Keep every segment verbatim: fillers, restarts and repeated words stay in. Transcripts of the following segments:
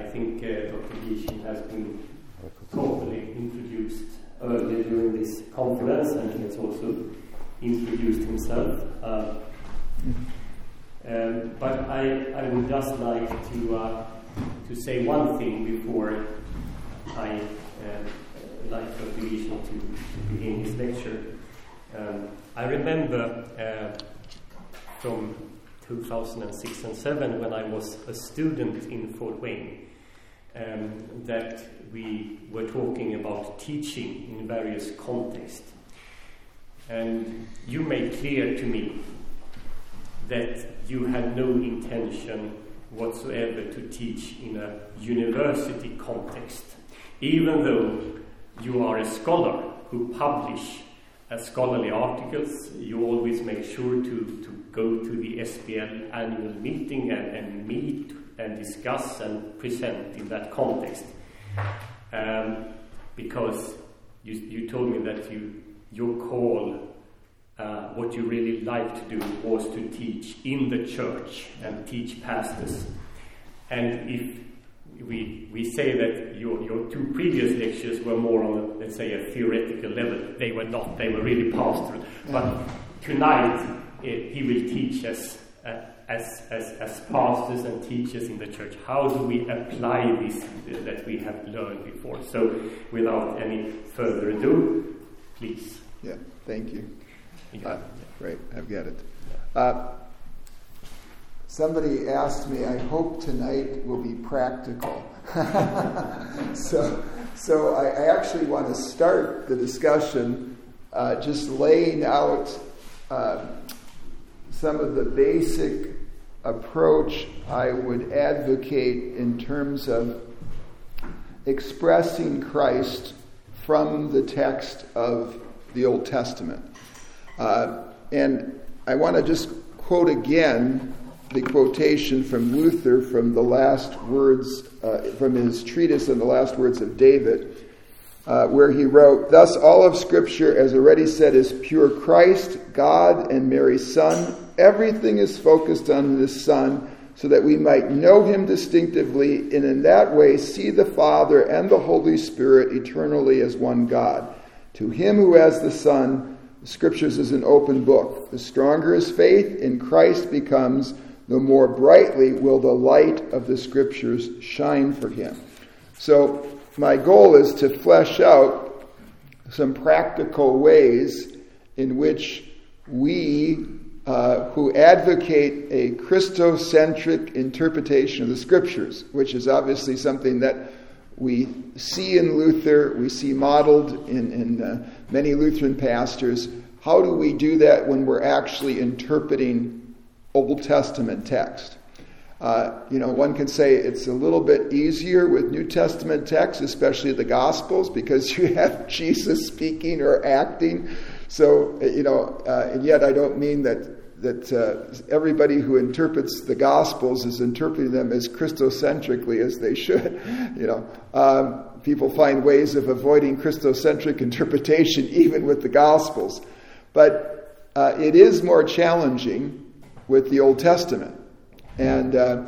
think uh, Doctor Gieshin has been properly introduced earlier during this conference, and he has also introduced himself. Uh, um, but I, I would just like to uh, to say one thing before I uh, like Doctor Gieshin to, to begin his lecture. Um, I remember uh, from two thousand six and seven, when I was a student in Fort Wayne, um, that we were talking about teaching in various contexts. And you made clear to me that you had no intention whatsoever to teach in a university context, even though you are a scholar who publish uh, scholarly articles. You always make sure to, to go to the S B L annual meeting and, and meet and discuss and present in that context. Um, because you, you told me that you your call, uh, what you really liked to do was to teach in the church and teach pastors. And if we we say that your your two previous lectures were more on, a, let's say, a theoretical level, they were not. They were really pastoral. But tonight uh, he will teach us uh, as as as pastors and teachers in the church. How do we apply this uh, that we have learned before? So, without any further ado, please. Yeah. Thank you. Yeah. Uh, great. I've got it. Uh, Somebody asked me, I hope tonight will be practical. so so I, I actually want to start the discussion uh, just laying out uh, some of the basic approach I would advocate in terms of expressing Christ from the text of the Old Testament. Uh, and I want to just quote again the quotation from Luther from the last words, uh, from his treatise on the last words of David, uh, where he wrote, "Thus all of Scripture, as already said, is pure Christ, God and Mary's Son. Everything is focused on this Son, so that we might know him distinctively, and in that way see the Father and the Holy Spirit eternally as one God. To him who has the Son, the Scriptures is an open book. The stronger his faith in Christ becomes, the more brightly will the light of the Scriptures shine for him." So my goal is to flesh out some practical ways in which we uh, who advocate a Christocentric interpretation of the Scriptures, which is obviously something that we see in Luther, we see modeled in, in uh, many Lutheran pastors. How do we do that when we're actually interpreting Old Testament text? Uh, you know, one can say it's a little bit easier with New Testament text, especially the Gospels, because you have Jesus speaking or acting. So, you know, uh, and yet I don't mean that that uh, everybody who interprets the Gospels is interpreting them as Christocentrically as they should. You know, um, people find ways of avoiding Christocentric interpretation even with the Gospels, but uh, it is more challenging with the Old Testament. And uh,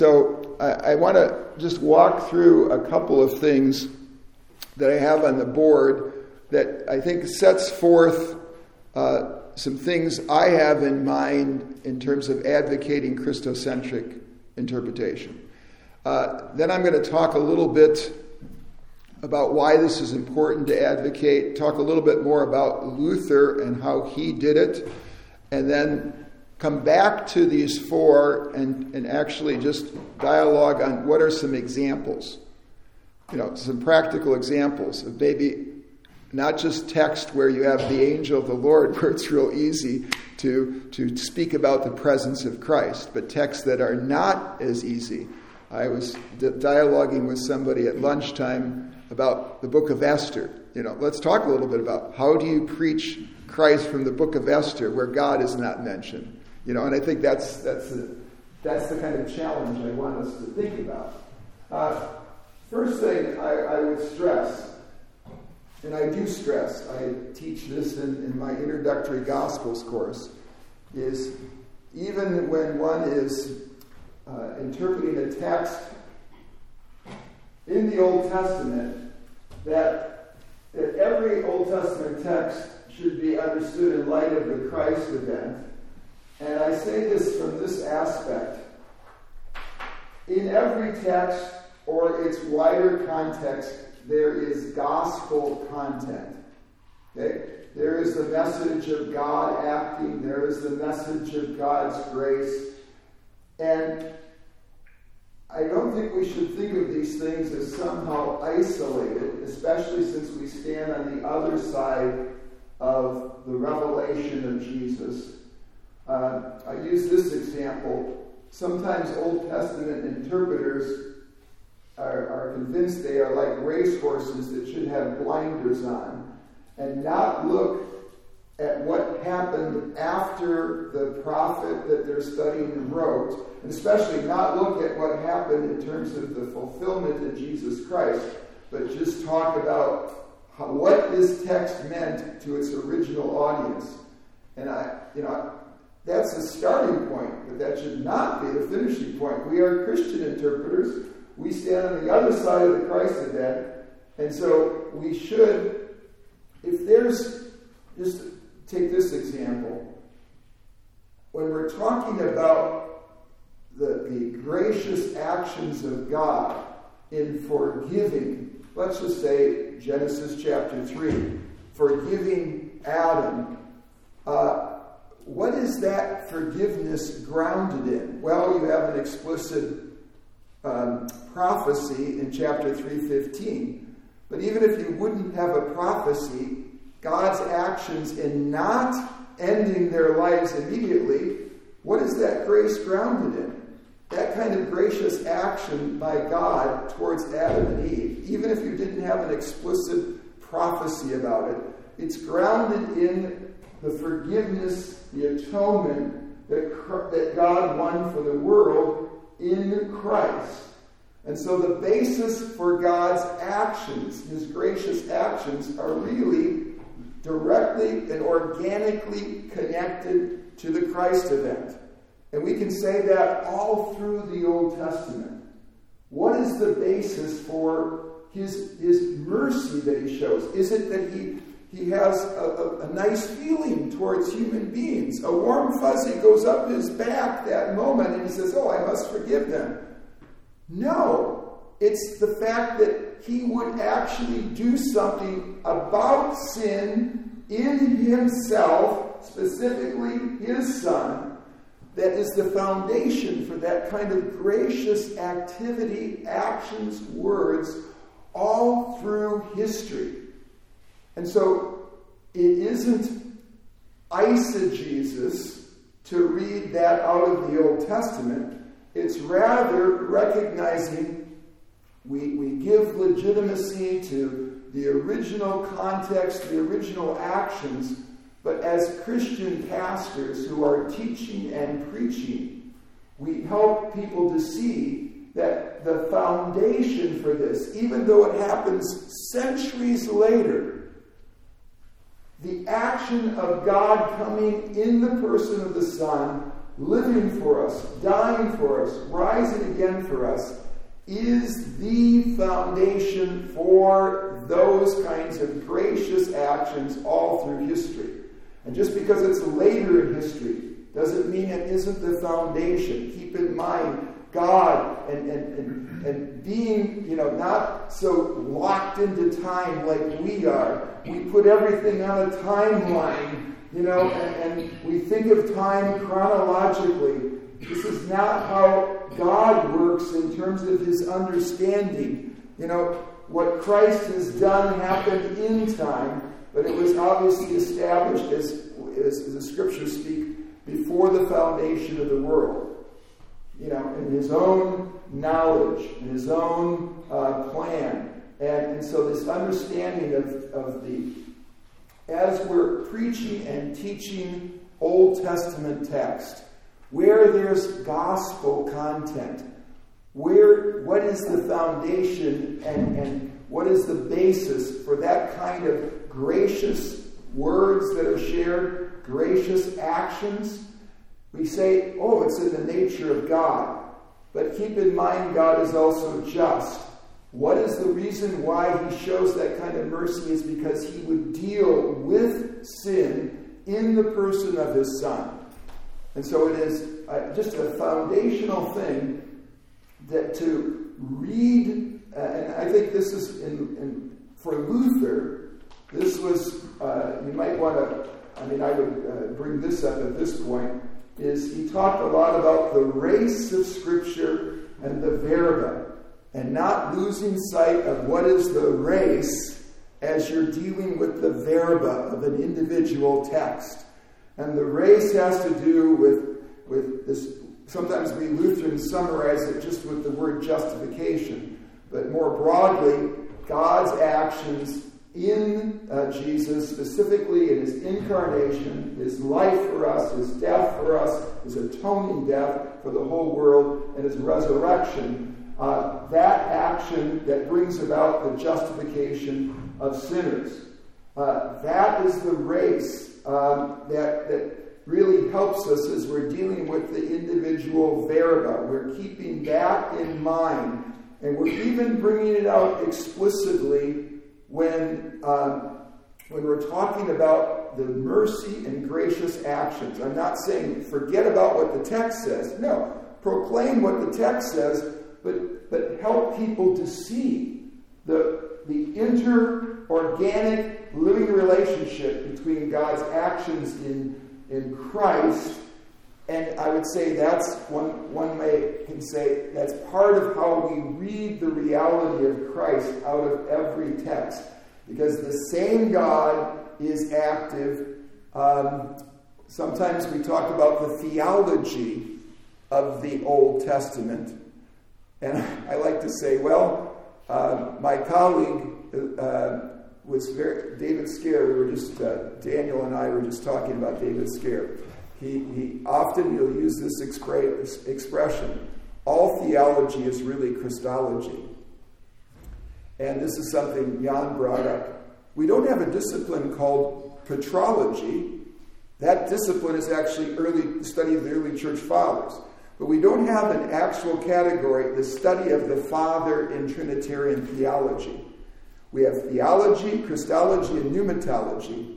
so I, I want to just walk through a couple of things that I have on the board that I think sets forth uh, some things I have in mind in terms of advocating Christocentric interpretation. Uh, then I'm going to talk a little bit about why this is important to advocate, talk a little bit more about Luther and how he did it, and then come back to these four and, and actually just dialogue on what are some examples, you know, some practical examples of maybe not just text where you have the angel of the Lord, where it's real easy to, to speak about the presence of Christ, but texts that are not as easy. I was di- dialoguing with somebody at lunchtime about the book of Esther. You know, let's talk a little bit about how do you preach Christ from the book of Esther where God is not mentioned. You know, and I think that's that's the, that's the kind of challenge I want us to think about. Uh, first thing I, I would stress, and I do stress, I teach this in, in my introductory Gospels course, is even when one is uh, interpreting a text in the Old Testament that, that every Old Testament text should be understood in light of the Christ event. And I say this from this aspect. In every text or its wider context, there is gospel content. Okay? There is the message of God acting. There is the message of God's grace. And I don't think we should think of these things as somehow isolated, especially since we stand on the other side of the revelation of Jesus. Uh, I use this example. Sometimes Old Testament interpreters are, are convinced they are like racehorses that should have blinders on and not look at what happened after the prophet that they're studying wrote, and especially not look at what happened in terms of the fulfillment of Jesus Christ, but just talk about how, what this text meant to its original audience. And I, you know, that's the starting point, but that should not be the finishing point. We are Christian interpreters. We stand on the other side of the Christ event, and so we should, if there's, just take this example. When we're talking about the, the gracious actions of God in forgiving, let's just say Genesis chapter three, forgiving Adam, uh, what is that forgiveness grounded in? Well, you have an explicit um, prophecy in chapter three fifteen. But even if you wouldn't have a prophecy, God's actions in not ending their lives immediately, what is that grace grounded in? That kind of gracious action by God towards Adam and Eve, even if you didn't have an explicit prophecy about it, it's grounded in the forgiveness, the atonement that, that God won for the world in Christ. And so the basis for God's actions, his gracious actions, are really directly and organically connected to the Christ event. And we can say that all through the Old Testament. What is the basis for his, his mercy that he shows? Is it that he, he has a, a, a nice feeling towards human beings? A warm fuzzy goes up his back that moment and he says, oh, I must forgive them. No, it's the fact that he would actually do something about sin in himself, specifically his Son, that is the foundation for that kind of gracious activity, actions, words, all through history. And so it isn't eisegesis to read that out of the Old Testament. It's rather recognizing we, we give legitimacy to the original context, the original actions, but as Christian pastors who are teaching and preaching, we help people to see that the foundation for this, even though it happens centuries later, the action of God coming in the person of the Son, living for us, dying for us, rising again for us, is the foundation for those kinds of gracious actions all through history. And just because it's later in history doesn't mean it isn't the foundation. Keep in mind, God and, and, and, and being, you know, not so locked into time like we are. We put everything on a timeline, you know, and, and we think of time chronologically. This is not how God works in terms of his understanding. You know, what Christ has done happened in time, but it was obviously established, as, as, as the scriptures speak, before the foundation of the world. You know, in his own knowledge, in his own uh, plan. And, and so this understanding of, of the, as we're preaching and teaching Old Testament text, where there's gospel content, where what is the foundation and, and what is the basis for that kind of gracious words that are shared, gracious actions? We say, oh, it's in the nature of God. But keep in mind, God is also just. What is the reason why he shows that kind of mercy is because he would deal with sin in the person of his Son. And so it is uh, just a foundational thing that to read, uh, and I think this is, in, in for Luther, this was, uh, you might want to, I mean, I would uh, bring this up at this point, is he talked a lot about the race of Scripture and the verba, and not losing sight of what is the race as you're dealing with the verba of an individual text. And the race has to do with, with this. Sometimes we Lutherans summarize it just with the word justification. But more broadly, God's actions in uh, Jesus, specifically in his incarnation, his life for us, his death for us, his atoning death for the whole world, and his resurrection. Uh, that action that brings about the justification of sinners. Uh, that is the race um, that, that really helps us as we're dealing with the individual verba. We're keeping that in mind. And we're even bringing it out explicitly when, um, when we're talking about the mercy and gracious actions. I'm not saying forget about what the text says. No, proclaim what the text says, but, but help people to see the, the inter-organic living relationship between God's actions in, in Christ. And I would say that's, one, one may can say, that's part of how we read the reality of Christ out of every text. Because the same God is active. Um, sometimes we talk about the theology of the Old Testament. And I like to say, well, uh, my colleague uh, was very, David Scare. We were just, uh, Daniel and I were just talking about David Scare. He, he often will use this expre- expression, all theology is really Christology. And this is something Jan brought up. We don't have a discipline called Petrology. That discipline is actually early study of the early church fathers. But we don't have an actual category, the study of the Father in Trinitarian theology. We have theology, Christology, and pneumatology.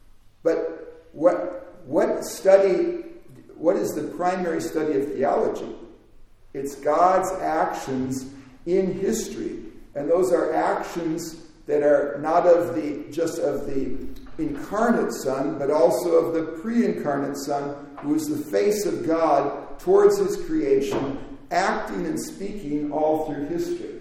But what what study, what is the primary study of theology? It's God's actions in history. And those are actions that are not of the just of the incarnate Son, but also of the pre-incarnate Son, who is the face of God towards his creation, acting and speaking all through history.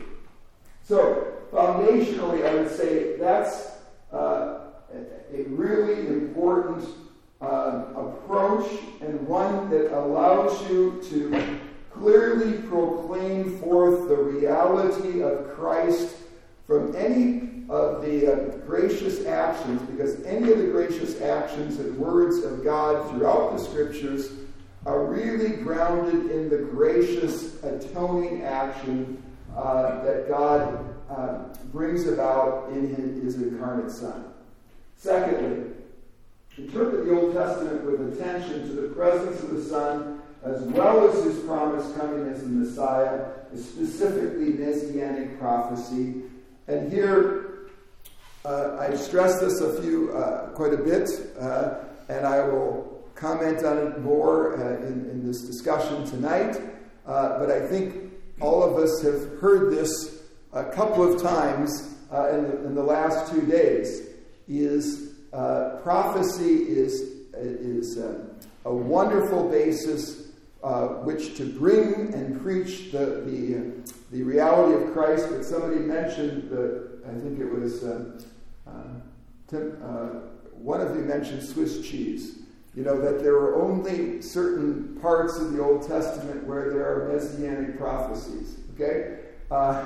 So, foundationally, I would say that's uh, a really important uh, approach, and one that allows you to clearly proclaim forth the reality of Christ from any of the uh, gracious actions, because any of the gracious actions and words of God throughout the Scriptures are really grounded in the gracious atoning action uh, that God uh, brings about in his, his incarnate Son. Secondly, interpret the Old Testament with attention to the presence of the Son, as well as his promise coming as the Messiah, specifically Messianic prophecy. And here, uh, I've stressed this a few, uh, quite a bit, uh, and I will comment on it more uh, in, in this discussion tonight. Uh, but I think all of us have heard this a couple of times uh, in, the, in the last two days. Is uh, prophecy is is uh, a wonderful basis Uh, which to bring and preach the the, uh, the reality of Christ. But somebody mentioned the, I think it was uh, uh, Tim, uh, one of you mentioned Swiss cheese. You know, that there are only certain parts of the Old Testament where there are messianic prophecies. Okay, uh,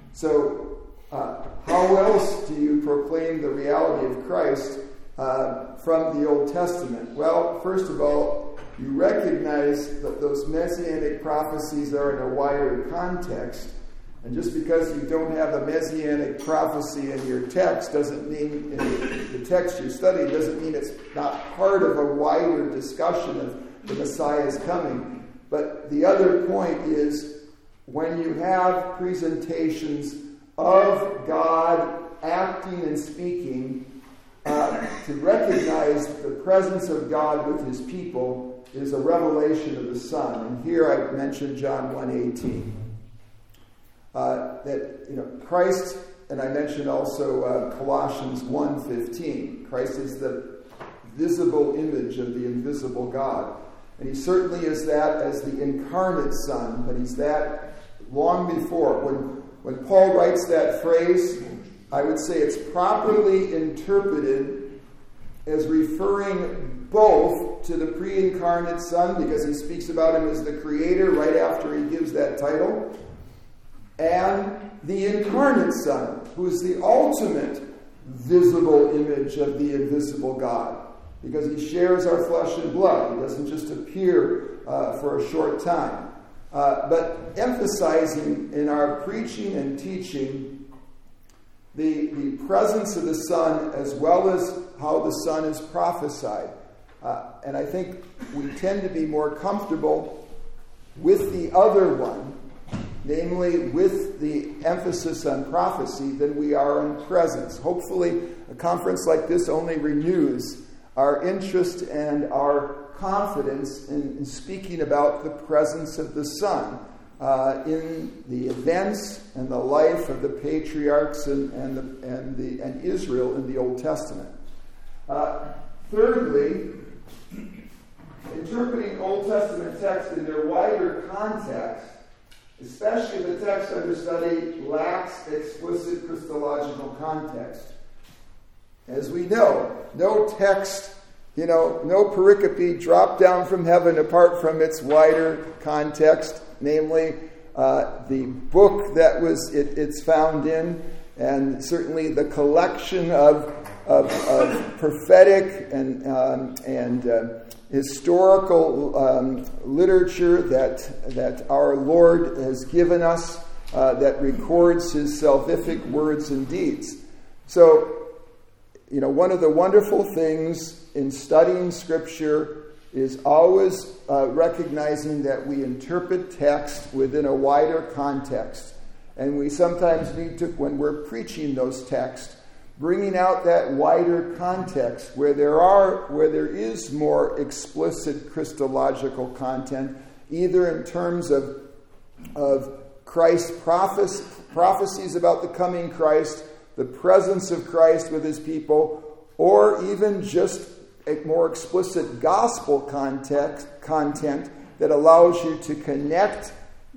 so uh, how else do you proclaim the reality of Christ uh, from the Old Testament? Well, first of all, you recognize that those messianic prophecies are in a wider context. And just because you don't have a messianic prophecy in your text doesn't mean, in the text you're studying, doesn't mean it's not part of a wider discussion of the Messiah's coming. But the other point is, when you have presentations of God acting and speaking, uh, to recognize the presence of God with his people is a revelation of the Son. And here I mentioned John one eighteen. Uh, that, you know, Christ, and I mentioned also uh, Colossians one fifteen. Christ is the visible image of the invisible God. And he certainly is that as the incarnate Son, but he's that long before. When, when Paul writes that phrase, I would say it's properly interpreted as referring both to the pre-incarnate Son, because he speaks about him as the Creator right after he gives that title, and the incarnate Son, who is the ultimate visible image of the invisible God, because he shares our flesh and blood. He doesn't just appear uh, for a short time. Uh, but emphasizing in our preaching and teaching the, the presence of the Son as well as how the Son is prophesied. Uh, and I think we tend to be more comfortable with the other one, namely with the emphasis on prophecy, than we are on presence. Hopefully, a conference like this only renews our interest and our confidence in, in speaking about the presence of the Son uh, in the events and the life of the patriarchs and, and, the, and, the, and Israel in the Old Testament. Uh, thirdly, interpreting Old Testament texts in their wider context, especially if the text under study lacks explicit Christological context. As we know, no text, you know, no pericope dropped down from heaven apart from its wider context, namely uh, the book that was it, it's found in, and certainly the collection of of, of prophetic and um, and uh, historical um, literature that that our Lord has given us uh, that records his salvific words and deeds. So, you know, one of the wonderful things in studying Scripture is always uh, recognizing that we interpret text within a wider context. And we sometimes need to, when we're preaching those texts, bringing out that wider context where there are, where there is more explicit Christological content, either in terms of, of Christ's prophes- prophecies about the coming Christ, the presence of Christ with his people, or even just a more explicit gospel context, content that allows you to connect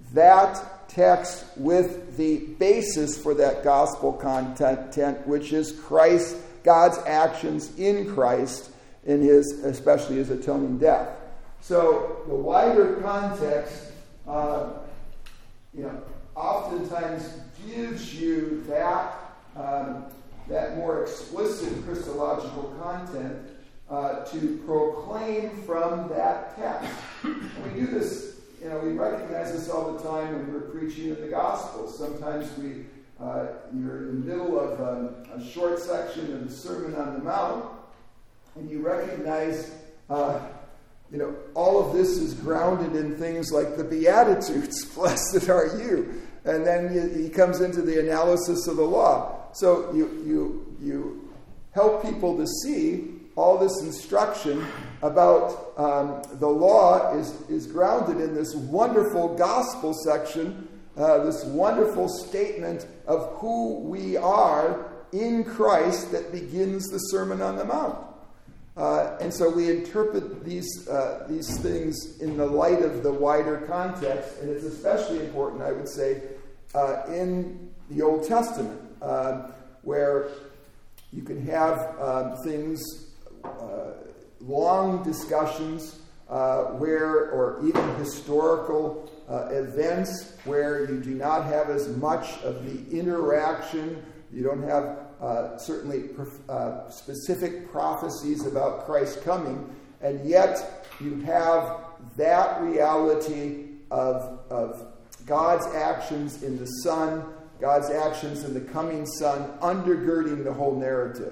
that text with the basis for that gospel content, which is Christ, God's actions in Christ, in his, especially his atoning death. So the wider context, uh, you know, oftentimes gives you that um, that more explicit Christological content uh, to proclaim from that text. And we do this, you know, we recognize this all the time when we're preaching in the Gospels. Sometimes we, uh, you're in the middle of um, a short section of the Sermon on the Mount, and you recognize, uh, you know, all of this is grounded in things like the Beatitudes, blessed are you. And then he comes into the analysis of the law. So you you you help people to see all this instruction about um, the law is, is grounded in this wonderful gospel section, uh, this wonderful statement of who we are in Christ that begins the Sermon on the Mount. Uh, and so we interpret these uh, these things in the light of the wider context, and it's especially important, I would say, uh, in the Old Testament, uh, where you can have uh, things, uh, long discussions, uh, where, or even historical uh, events where you do not have as much of the interaction. You don't have uh, certainly prof- uh, specific prophecies about Christ coming, and yet you have that reality of, of God's actions in the Son, God's actions in the coming Son, undergirding the whole narrative.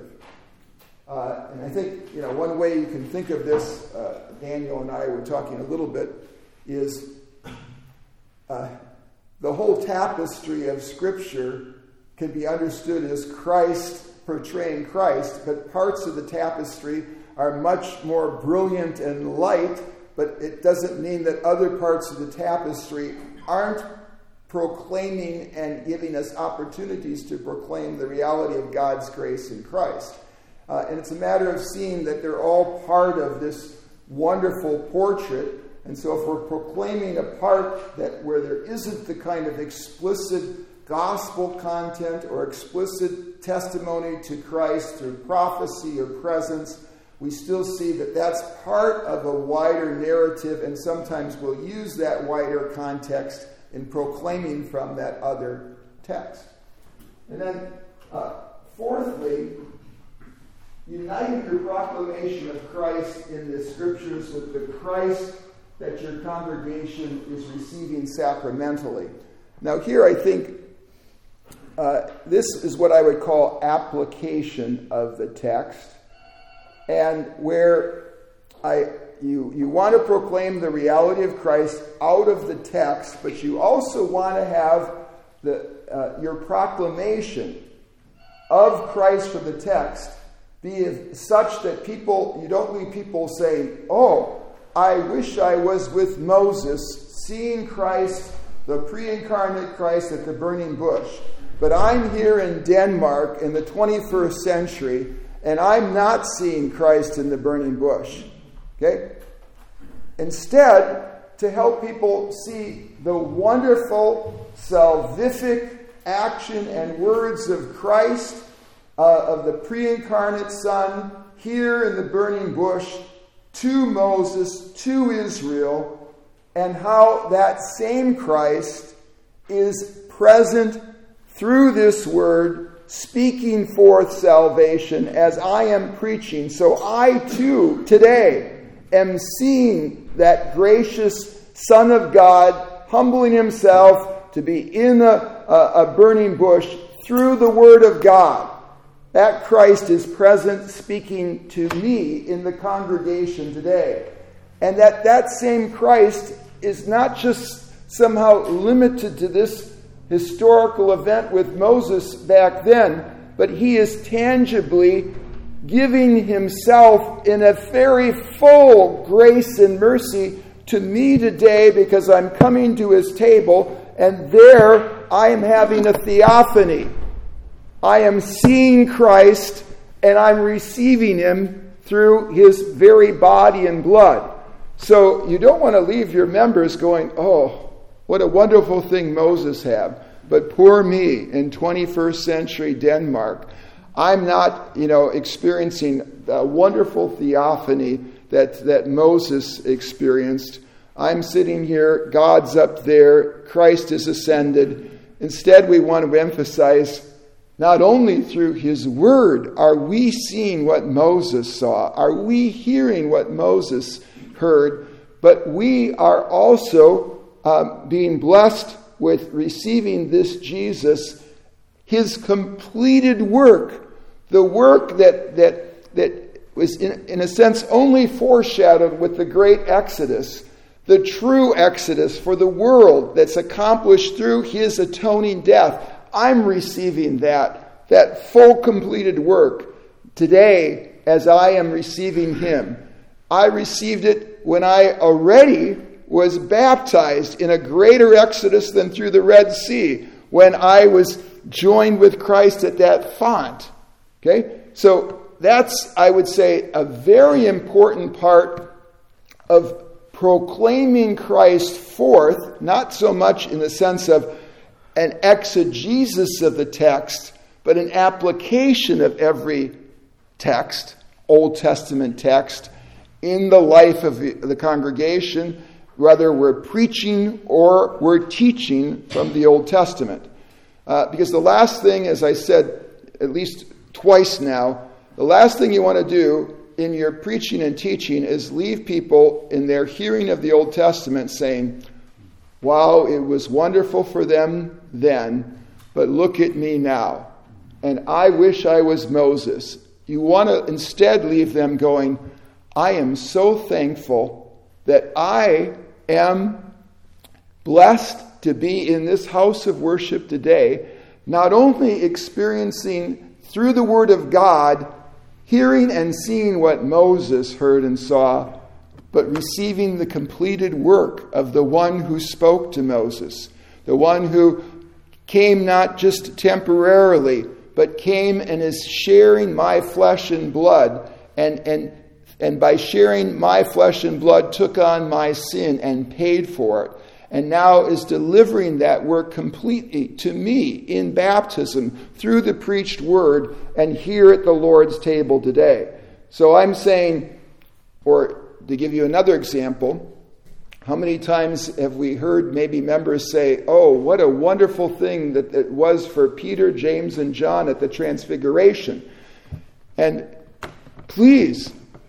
Uh, and I think, you know, one way you can think of this, uh, Daniel and I were talking a little bit, is uh, the whole tapestry of Scripture can be understood as Christ portraying Christ, but parts of the tapestry are much more brilliant and light, but it doesn't mean that other parts of the tapestry aren't proclaiming and giving us opportunities to proclaim the reality of God's grace in Christ. Uh, and it's a matter of seeing that they're all part of this wonderful portrait. And so if we're proclaiming a part that where there isn't the kind of explicit gospel content or explicit testimony to Christ through prophecy or presence, we still see that that's part of a wider narrative, and sometimes we'll use that wider context in proclaiming from that other text. And then, uh, fourthly, unite your proclamation of Christ in the Scriptures with the Christ that your congregation is receiving sacramentally. Now here I think uh, this is what I would call application of the text, and where I you you want to proclaim the reality of Christ out of the text, but you also want to have the uh, your proclamation of Christ from the text be such that people, you don't leave people saying, oh, I wish I was with Moses, seeing Christ, the pre-incarnate Christ at the burning bush. But I'm here in Denmark in the twenty-first century, and I'm not seeing Christ in the burning bush. Okay? Instead, to help people see the wonderful salvific action and words of Christ, uh, of the pre-incarnate Son, here in the burning bush, to Moses, to Israel, and how that same Christ is present through this word, speaking forth salvation as I am preaching. So I too, today, am seeing that gracious Son of God humbling himself to be in a, a, a burning bush through the word of God. That Christ is present speaking to me in the congregation today. And that that same Christ is not just somehow limited to this historical event with Moses back then, but he is tangibly giving himself in a very full grace and mercy to me today, because I'm coming to his table, and there I am having a theophany. I am seeing Christ, and I'm receiving him through his very body and blood. So you don't want to leave your members going, oh, what a wonderful thing Moses had. But poor me in twenty-first century Denmark, I'm not, you know, experiencing a wonderful theophany that, that Moses experienced. I'm sitting here, God's up there, Christ is ascended. Instead, we want to emphasize, not only through his word are we seeing what Moses saw, are we hearing what Moses heard, but we are also uh, being blessed with receiving this Jesus, his completed work, the work that that that was in, in a sense only foreshadowed with the great Exodus, the true Exodus for the world that's accomplished through his atoning death. I'm receiving that, that full completed work today as I am receiving him. I received it when I already was baptized in a greater exodus than through the Red Sea, when I was joined with Christ at that font. Okay? So that's, I would say, a very important part of proclaiming Christ forth, not so much in the sense of an exegesis of the text, but an application of every text, Old Testament text, in the life of the congregation, whether we're preaching or we're teaching from the Old Testament. Uh, because the last thing, as I said at least twice now, the last thing you want to do in your preaching and teaching is leave people in their hearing of the Old Testament saying, wow, it was wonderful for them then, but look at me now. And I wish I was Moses. You want to instead leave them going, I am so thankful that I am blessed to be in this house of worship today, not only experiencing through the Word of God, hearing and seeing what Moses heard and saw, but receiving the completed work of the one who spoke to Moses, the one who came not just temporarily, but came and is sharing my flesh and blood, and, and, and by sharing my flesh and blood took on my sin and paid for it, and now is delivering that work completely to me in baptism through the preached word and here at the Lord's table today. So I'm saying, or to give you another example, how many times have we heard maybe members say, oh, what a wonderful thing that it was for Peter, James, and John at the Transfiguration. And please,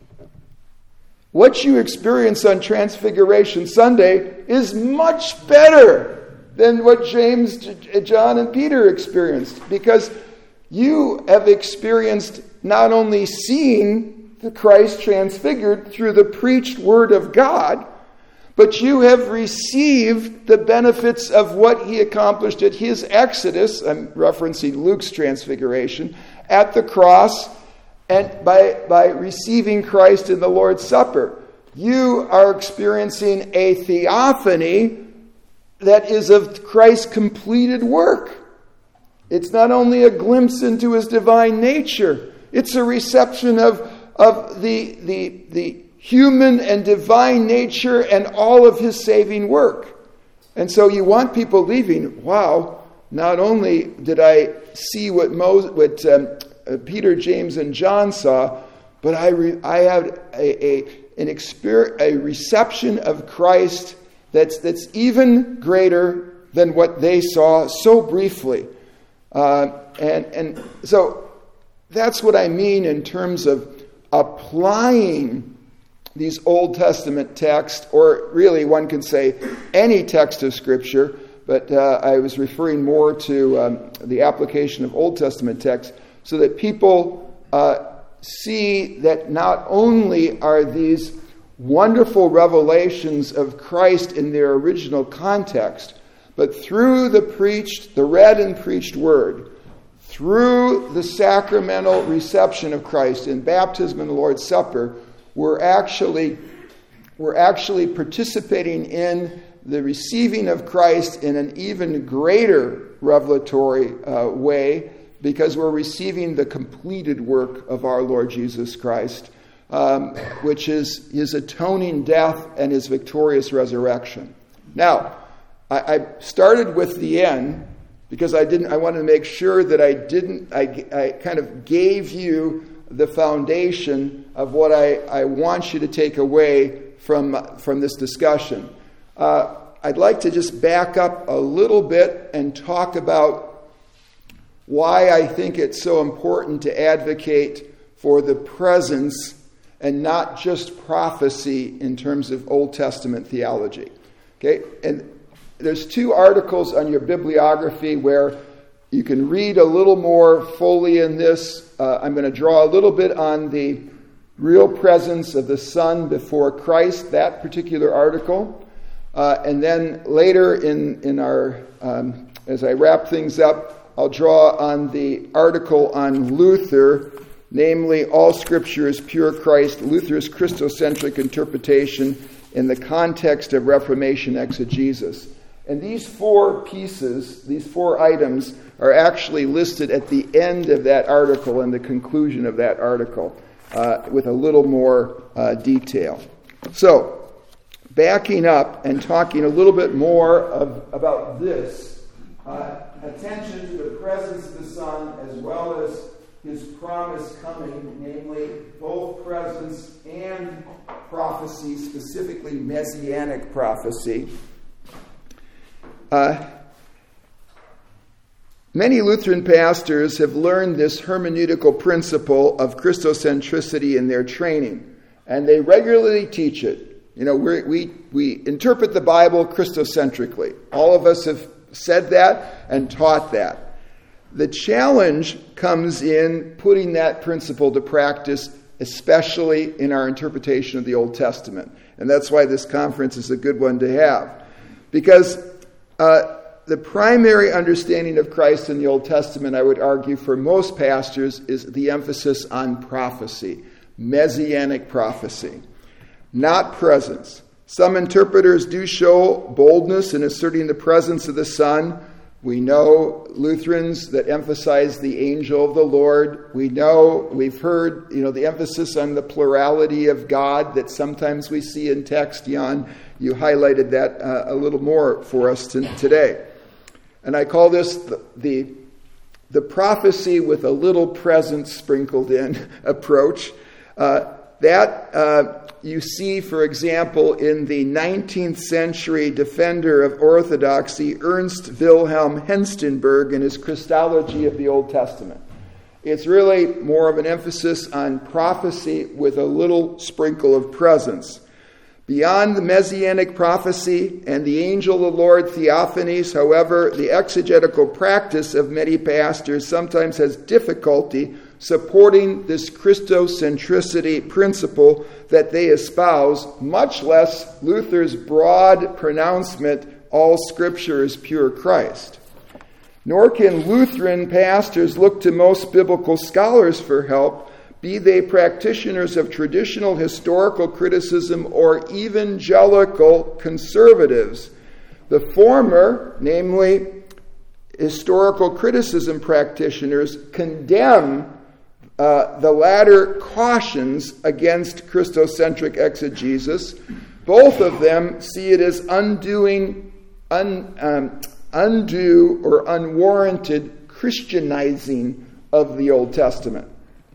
what you experience on Transfiguration Sunday is much better than what James, John, and Peter experienced, because you have experienced not only seeing the Christ transfigured through the preached word of God, but you have received the benefits of what he accomplished at his exodus, I'm referencing Luke's transfiguration, at the cross, and by, by receiving Christ in the Lord's Supper. You are experiencing a theophany that is of Christ's completed work. It's not only a glimpse into his divine nature, it's a reception of, of the, the, the human and divine nature and all of his saving work. And so you want people leaving, wow, not only did I see what, Moses, what um, uh, Peter, James, and John saw, but I re, I had a, a, an exper- a reception of Christ that's, that's even greater than what they saw so briefly. Uh, and, and so that's what I mean in terms of applying these Old Testament texts, or really one can say any text of Scripture, but uh, I was referring more to um, the application of Old Testament texts, so that people uh, see that not only are these wonderful revelations of Christ in their original context, but through the preached, the read and preached word, through the sacramental reception of Christ in baptism and the Lord's Supper, we're actually, we're actually participating in the receiving of Christ in an even greater revelatory uh, way, because we're receiving the completed work of our Lord Jesus Christ, um, which is his atoning death and his victorious resurrection. Now, I, I started with the end because I didn't. I wanted to make sure that I didn't. I, I kind of gave you the foundation of what I, I want you to take away from, from this discussion. Uh, I'd like to just back up a little bit and talk about why I think it's so important to advocate for the presence and not just prophecy in terms of Old Testament theology. Okay, and there's two articles on your bibliography where you can read a little more fully in this. Uh, I'm going to draw a little bit on the real presence of the Son before Christ, that particular article. Uh, and then later in, in our, um, as I wrap things up, I'll draw on the article on Luther, namely, All Scripture is Pure Christ, Luther's Christocentric Interpretation in the Context of Reformation Exegesis. And these four pieces, these four items, are actually listed at the end of that article and the conclusion of that article uh, with a little more uh, detail. So, backing up and talking a little bit more of, about this, uh, attention to the presence of the Son as well as his promise coming, namely both presence and prophecy, specifically messianic prophecy. Uh, many Lutheran pastors have learned this hermeneutical principle of Christocentricity in their training, and they regularly teach it. You know, we we we interpret the Bible Christocentrically. All of us have said that and taught that. The challenge comes in putting that principle to practice, especially in our interpretation of the Old Testament. And that's why this conference is a good one to have. Because Uh, the primary understanding of Christ in the Old Testament, I would argue, for most pastors, is the emphasis on prophecy, messianic prophecy, not presence. Some interpreters do show boldness in asserting the presence of the Son. We know Lutherans that emphasize the angel of the Lord. We know, we've heard, you know, the emphasis on the plurality of God that sometimes we see in text. Jan, you highlighted that uh, a little more for us t- today. And I call this the, the, the prophecy with a little presence sprinkled in approach. Uh, that uh, you see, for example, in the nineteenth century defender of orthodoxy, Ernst Wilhelm Henstenberg, in his Christology of the Old Testament. It's really more of an emphasis on prophecy with a little sprinkle of presence. Beyond the messianic prophecy and the angel of the Lord theophanies, however, the exegetical practice of many pastors sometimes has difficulty supporting this Christocentricity principle that they espouse, much less Luther's broad pronouncement, all Scripture is pure Christ. Nor can Lutheran pastors look to most biblical scholars for help, be they practitioners of traditional historical criticism or evangelical conservatives. The former, namely historical criticism practitioners, condemn uh, the latter cautions against Christocentric exegesis. Both of them see it as undoing, un, um, undue or unwarranted Christianizing of the Old Testament.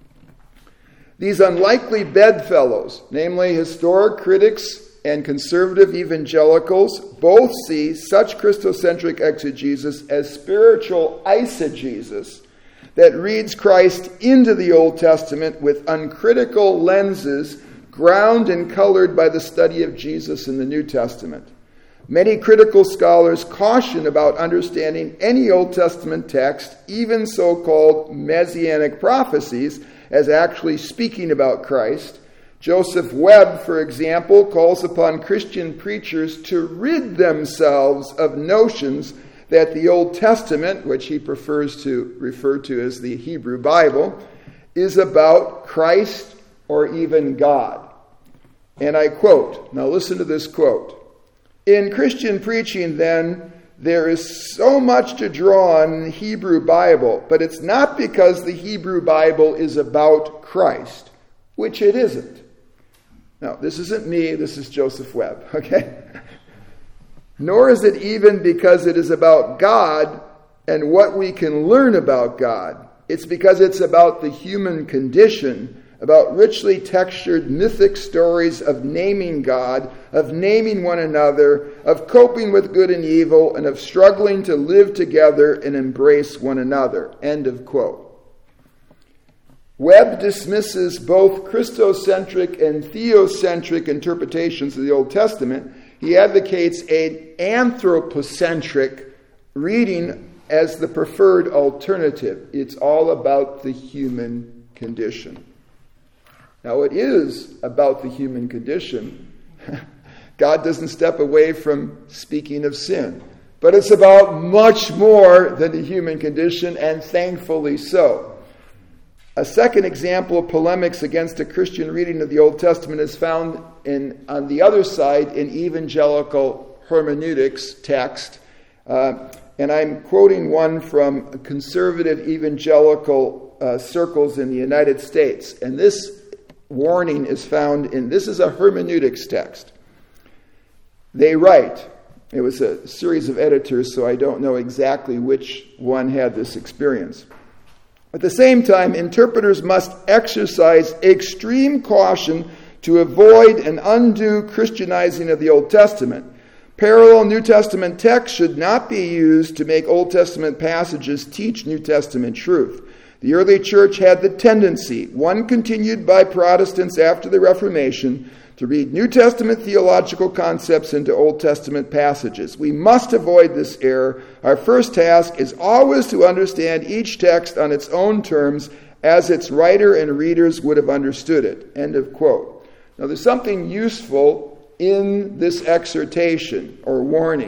These unlikely bedfellows, namely historic critics and conservative evangelicals, both see such Christocentric exegesis as spiritual eisegesis that reads Christ into the Old Testament with uncritical lenses, ground and colored by the study of Jesus in the New Testament. Many critical scholars caution about understanding any Old Testament text, even so-called messianic prophecies, as actually speaking about Christ. Joseph Webb, for example, calls upon Christian preachers to rid themselves of notions that the Old Testament, which he prefers to refer to as the Hebrew Bible, is about Christ or even God. And I quote, now listen to this quote. In Christian preaching, then, there is so much to draw on the Hebrew Bible, but it's not because the Hebrew Bible is about Christ, which it isn't. Now, this isn't me, this is Joseph Webb, okay? Nor is it even because it is about God and what we can learn about God. It's because it's about the human condition, about richly textured mythic stories of naming God, of naming one another, of coping with good and evil, and of struggling to live together and embrace one another. End of quote. Webb dismisses both Christocentric and theocentric interpretations of the Old Testament. He advocates an anthropocentric reading as the preferred alternative. It's all about the human condition. Now, it is about the human condition. God doesn't step away from speaking of sin. But it's about much more than the human condition, and thankfully so. A second example of polemics against a Christian reading of the Old Testament is found in, on the other side in evangelical hermeneutics text. Uh, and I'm quoting one from conservative evangelical uh, circles in the United States. And this warning is found in, this is a hermeneutics text. They write, it was a series of editors, so I don't know exactly which one had this experience. At the same time, interpreters must exercise extreme caution to avoid an undue Christianizing of the Old Testament. Parallel New Testament texts should not be used to make Old Testament passages teach New Testament truth. The early church had the tendency, one continued by Protestants after the Reformation, to read New Testament theological concepts into Old Testament passages. We must avoid this error. Our first task is always to understand each text on its own terms as its writer and readers would have understood it. End of quote. Now, there's something useful in this exhortation or warning.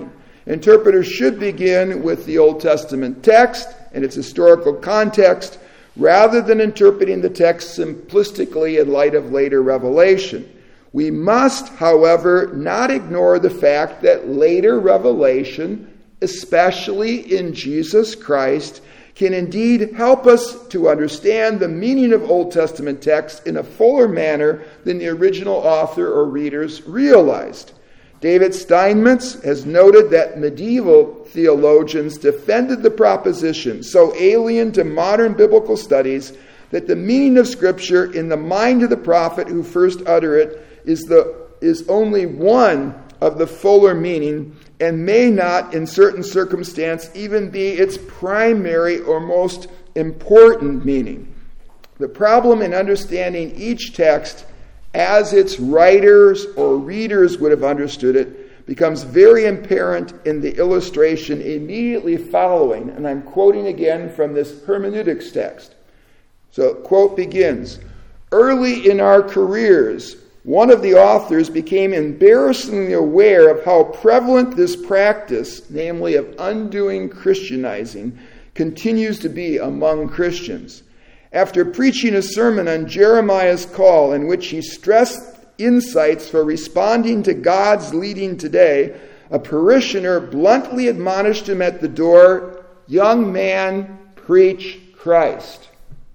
Interpreters should begin with the Old Testament text and its historical context, rather than interpreting the text simplistically in light of later revelation. We must, however, not ignore the fact that later revelation, especially in Jesus Christ, can indeed help us to understand the meaning of Old Testament text in a fuller manner than the original author or readers realized. David Steinmetz has noted that medieval theologians defended the proposition, so alien to modern biblical studies, that the meaning of Scripture in the mind of the prophet who first uttered it is, the, is only one of the fuller meaning, and may not, in certain circumstance, even be its primary or most important meaning. The problem in understanding each text as its writers or readers would have understood it becomes very apparent in the illustration immediately following. And I'm quoting again from this hermeneutics text. So, quote begins, "Early in our careers, one of the authors became embarrassingly aware of how prevalent this practice, namely of undoing Christianizing, continues to be among Christians. After preaching a sermon on Jeremiah's call in which he stressed insights for responding to God's leading today, a parishioner bluntly admonished him at the door, 'Young man, preach Christ.'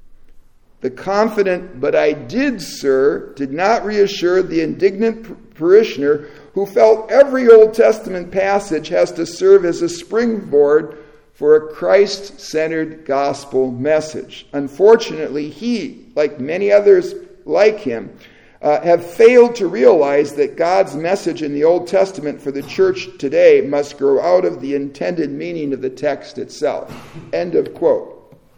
The confident, 'But I did, sir,' did not reassure the indignant parishioner who felt every Old Testament passage has to serve as a springboard for a Christ-centered gospel message. Unfortunately, he, like many others like him, uh, have failed to realize that God's message in the Old Testament for the church today must grow out of the intended meaning of the text itself." End of quote.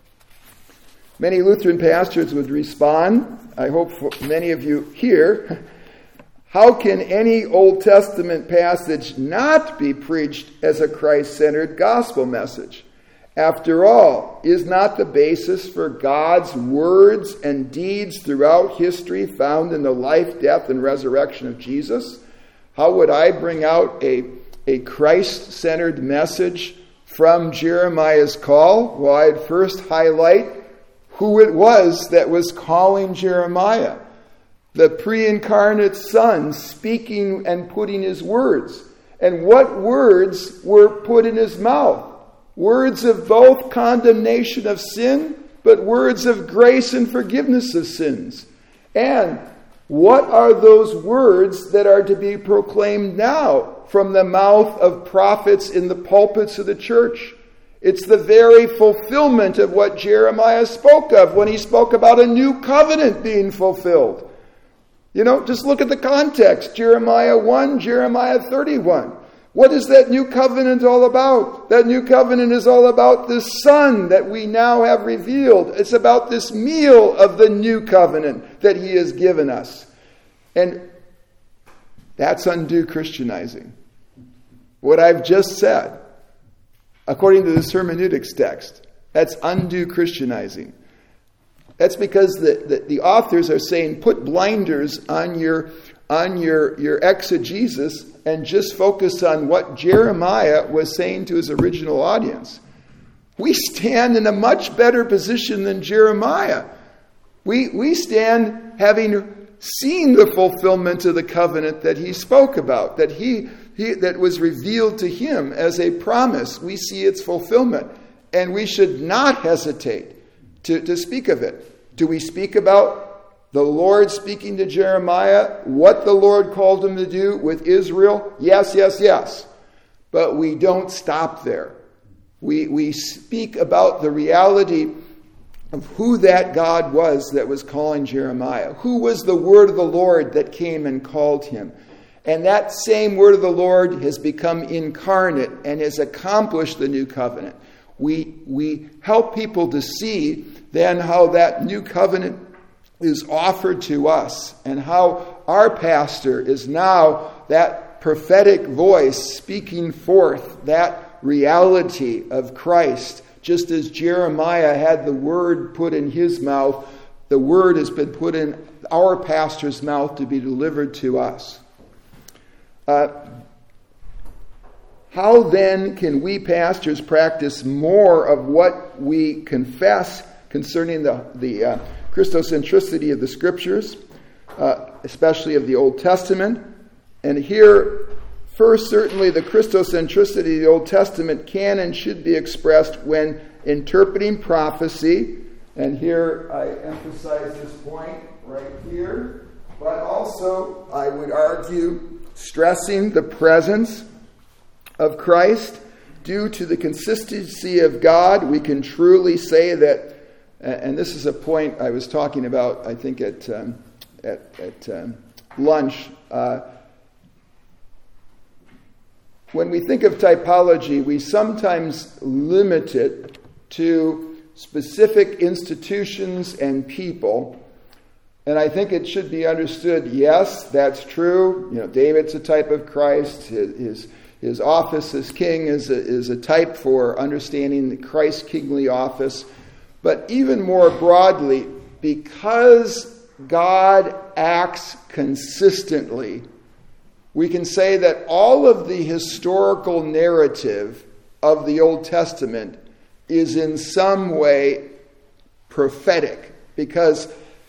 Many Lutheran pastors would respond, I hope many of you here, how can any Old Testament passage not be preached as a Christ-centered gospel message? After all, is not the basis for God's words and deeds throughout history found in the life, death, and resurrection of Jesus? How would I bring out a, a Christ-centered message from Jeremiah's call? Well, I'd first highlight who it was that was calling Jeremiah. The pre-incarnate Son speaking and putting his words. And what words were put in his mouth? Words of both condemnation of sin, but words of grace and forgiveness of sins. And what are those words that are to be proclaimed now from the mouth of prophets in the pulpits of the church? It's the very fulfillment of what Jeremiah spoke of when he spoke about a new covenant being fulfilled. You know, just look at the context. Jeremiah one, Jeremiah thirty-one. What is that new covenant all about? That new covenant is all about this Son that we now have revealed. It's about this meal of the new covenant that he has given us. And that's undue Christianizing. What I've just said, according to this hermeneutics text, that's undue Christianizing. That's because the, the, the authors are saying put blinders on your on your, your exegesis and just focus on what Jeremiah was saying to his original audience. We stand in a much better position than Jeremiah. We, we stand having seen the fulfillment of the covenant that he spoke about, that he, he that was revealed to him as a promise. We see its fulfillment, and we should not hesitate to, to speak of it. Do we speak about the Lord speaking to Jeremiah, what the Lord called him to do with Israel? Yes, yes, yes. But we don't stop there. We, we speak about the reality of who that God was that was calling Jeremiah. Who was the word of the Lord that came and called him? And that same word of the Lord has become incarnate and has accomplished the new covenant. We, we help people to see then how that new covenant is offered to us and how our pastor is now that prophetic voice speaking forth that reality of Christ. Just as Jeremiah had the word put in his mouth, the word has been put in our pastor's mouth to be delivered to us. Uh, How then can we pastors practice more of what we confess concerning the, the uh, Christocentricity of the Scriptures, uh, especially of the Old Testament? And here, first, certainly the Christocentricity of the Old Testament can and should be expressed when interpreting prophecy. And here I emphasize this point right here. But also, I would argue, stressing the presence of Christ. Due to the consistency of God, we can truly say that, and this is a point I was talking about, I think, at um, at, at um, lunch. Uh, when we think of typology, we sometimes limit it to specific institutions and people. And I think it should be understood, yes, that's true. You know, David's a type of Christ. His, his His office as king is a, is a type for understanding the Christ's kingly office. But even more broadly, because God acts consistently, we can say that all of the historical narrative of the Old Testament is in some way prophetic. Because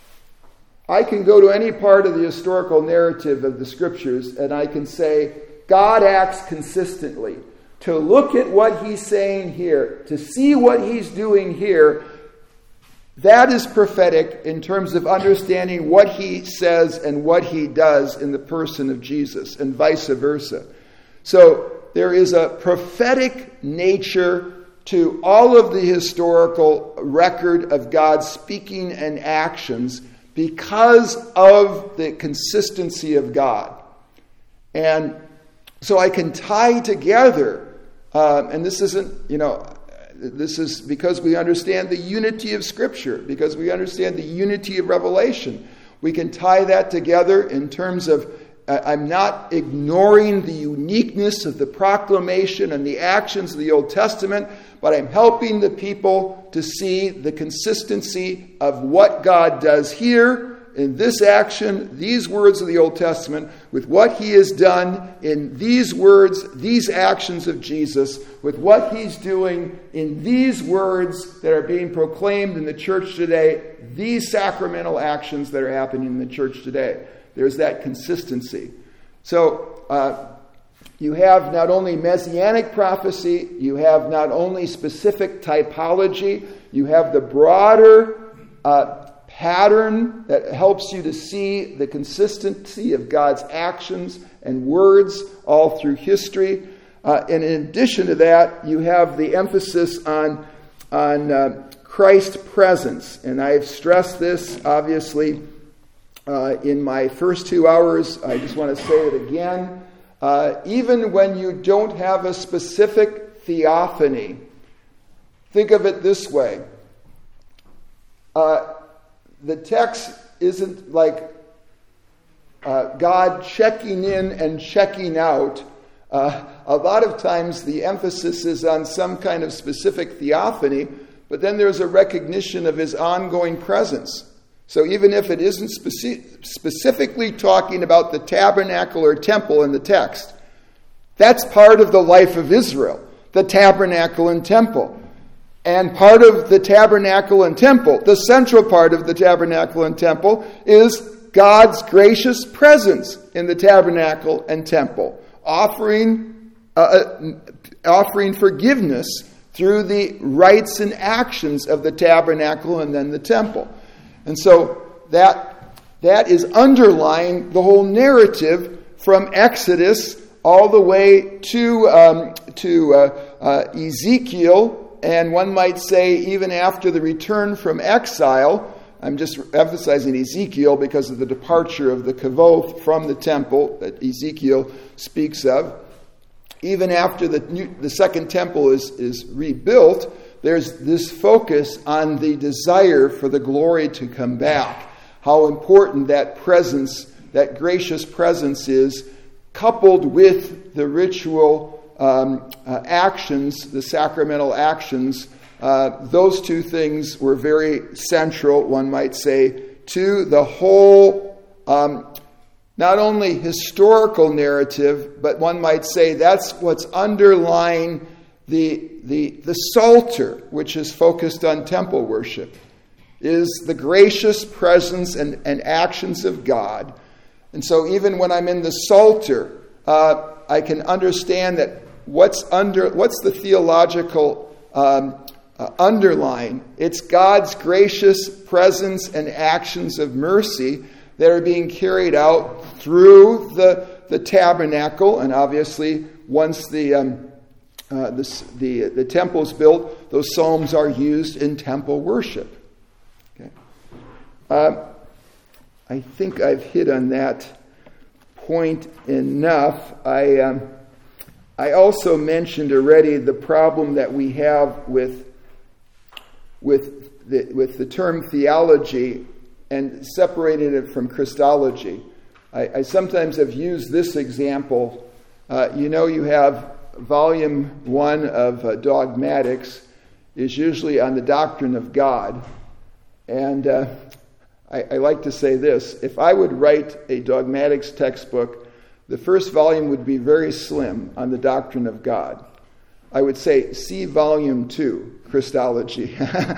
I can go to any part of the historical narrative of the Scriptures and I can say, God acts consistently. To look at what he's saying here, to see what he's doing here, that is prophetic in terms of understanding what he says and what he does in the person of Jesus, and vice versa. So there is a prophetic nature to all of the historical record of God's speaking and actions because of the consistency of God. And so I can tie together, um, and this isn't, you know, this is because we understand the unity of Scripture, because we understand the unity of Revelation. We can tie that together in terms of, uh, I'm not ignoring the uniqueness of the proclamation and the actions of the Old Testament, but I'm helping the people to see the consistency of what God does here in this action, these words of the Old Testament, with what he has done in these words, these actions of Jesus, with what he's doing in these words that are being proclaimed in the church today, these sacramental actions that are happening in the church today. There's that consistency. So uh, you have not only messianic prophecy, you have not only specific typology, you have the broader uh, pattern that helps you to see the consistency of God's actions and words all through history. Uh, and in addition to that, you have the emphasis on, on uh, Christ's presence. And I've stressed this, obviously, uh, in my first two hours. I just want to say it again. Uh, even when you don't have a specific theophany, think of it this way. Uh, The text isn't like uh, God checking in and checking out. Uh, a lot of times the emphasis is on some kind of specific theophany, but then there's a recognition of his ongoing presence. So even if it isn't speci- specifically talking about the tabernacle or temple in the text, that's part of the life of Israel, the tabernacle and temple. And part of the tabernacle and temple, the central part of the tabernacle and temple, is God's gracious presence in the tabernacle and temple, offering uh, offering forgiveness through the rites and actions of the tabernacle and then the temple. And so that that is underlying the whole narrative from Exodus all the way to um, to uh, uh, Ezekiel. And one might say even after the return from exile, I'm just emphasizing Ezekiel because of the departure of the kavoth from the temple that Ezekiel speaks of. Even after the new, the second temple is, is rebuilt, there's this focus on the desire for the glory to come back. How important that presence, that gracious presence is, coupled with the ritual Um, uh, actions, the sacramental actions, uh, those two things were very central, one might say, to the whole um, not only historical narrative, but one might say that's what's underlying the, the, the Psalter, which is focused on temple worship, is the gracious presence and, and actions of God. And so even when I'm in the Psalter, uh, I can understand that what's under what's the theological um, uh, underline. It's God's gracious presence and actions of mercy that are being carried out through the, the tabernacle, and obviously once the um, uh, the, the the temple is built, those psalms are used in temple worship. Okay, uh, I think I've hit on that point enough. I um, I also mentioned already the problem that we have with with the, with the term theology and separated it from Christology. I, I sometimes have used this example. Uh, you know, you have volume one of uh, Dogmatics is usually on the doctrine of God. And uh, I, I like to say this. If I would write a dogmatics textbook, the first volume would be very slim on the doctrine of God. I would say, see volume two, Christology.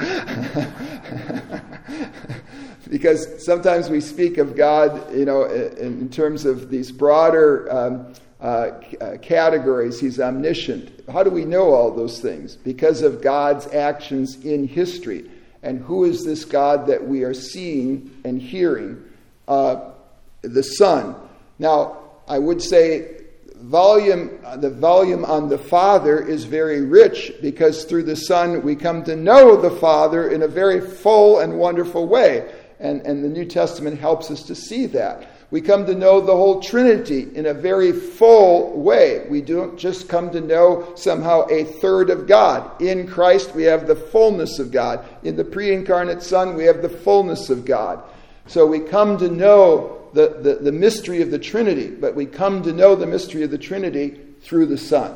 Because sometimes we speak of God, you know, in, in terms of these broader um, uh, categories. He's omniscient. How do we know all those things? Because of God's actions in history. And who is this God that we are seeing and hearing? Uh, the Son. Now, I would say volume, the volume on the Father is very rich because through the Son we come to know the Father in a very full and wonderful way. And, and the New Testament helps us to see that. We come to know the whole Trinity in a very full way. We don't just come to know somehow a third of God. In Christ we have the fullness of God. In the pre-incarnate Son we have the fullness of God. So we come to know the, the, the mystery of the Trinity, but we come to know the mystery of the Trinity through the Son.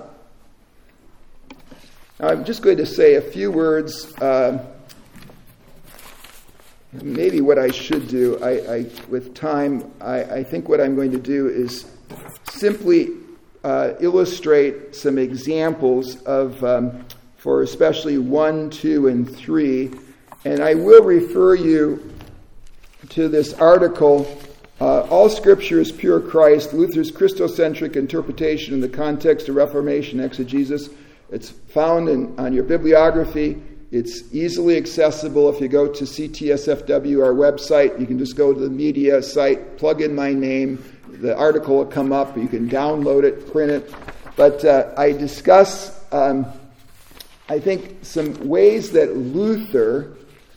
Now, I'm just going to say a few words. Uh, maybe what I should do, I, I with time, I, I think what I'm going to do is simply uh, illustrate some examples of, um, for especially one, two, and three, and I will refer you to this article, uh, All Scripture is Pure Christ, Luther's Christocentric Interpretation in the Context of Reformation Exegesis. It's found in, on your bibliography. It's easily accessible. If you go to C T S F W, our website, you can just go to the media site, plug in my name, the article will come up, you can download it, print it. But uh, I discuss, um, I think, some ways that Luther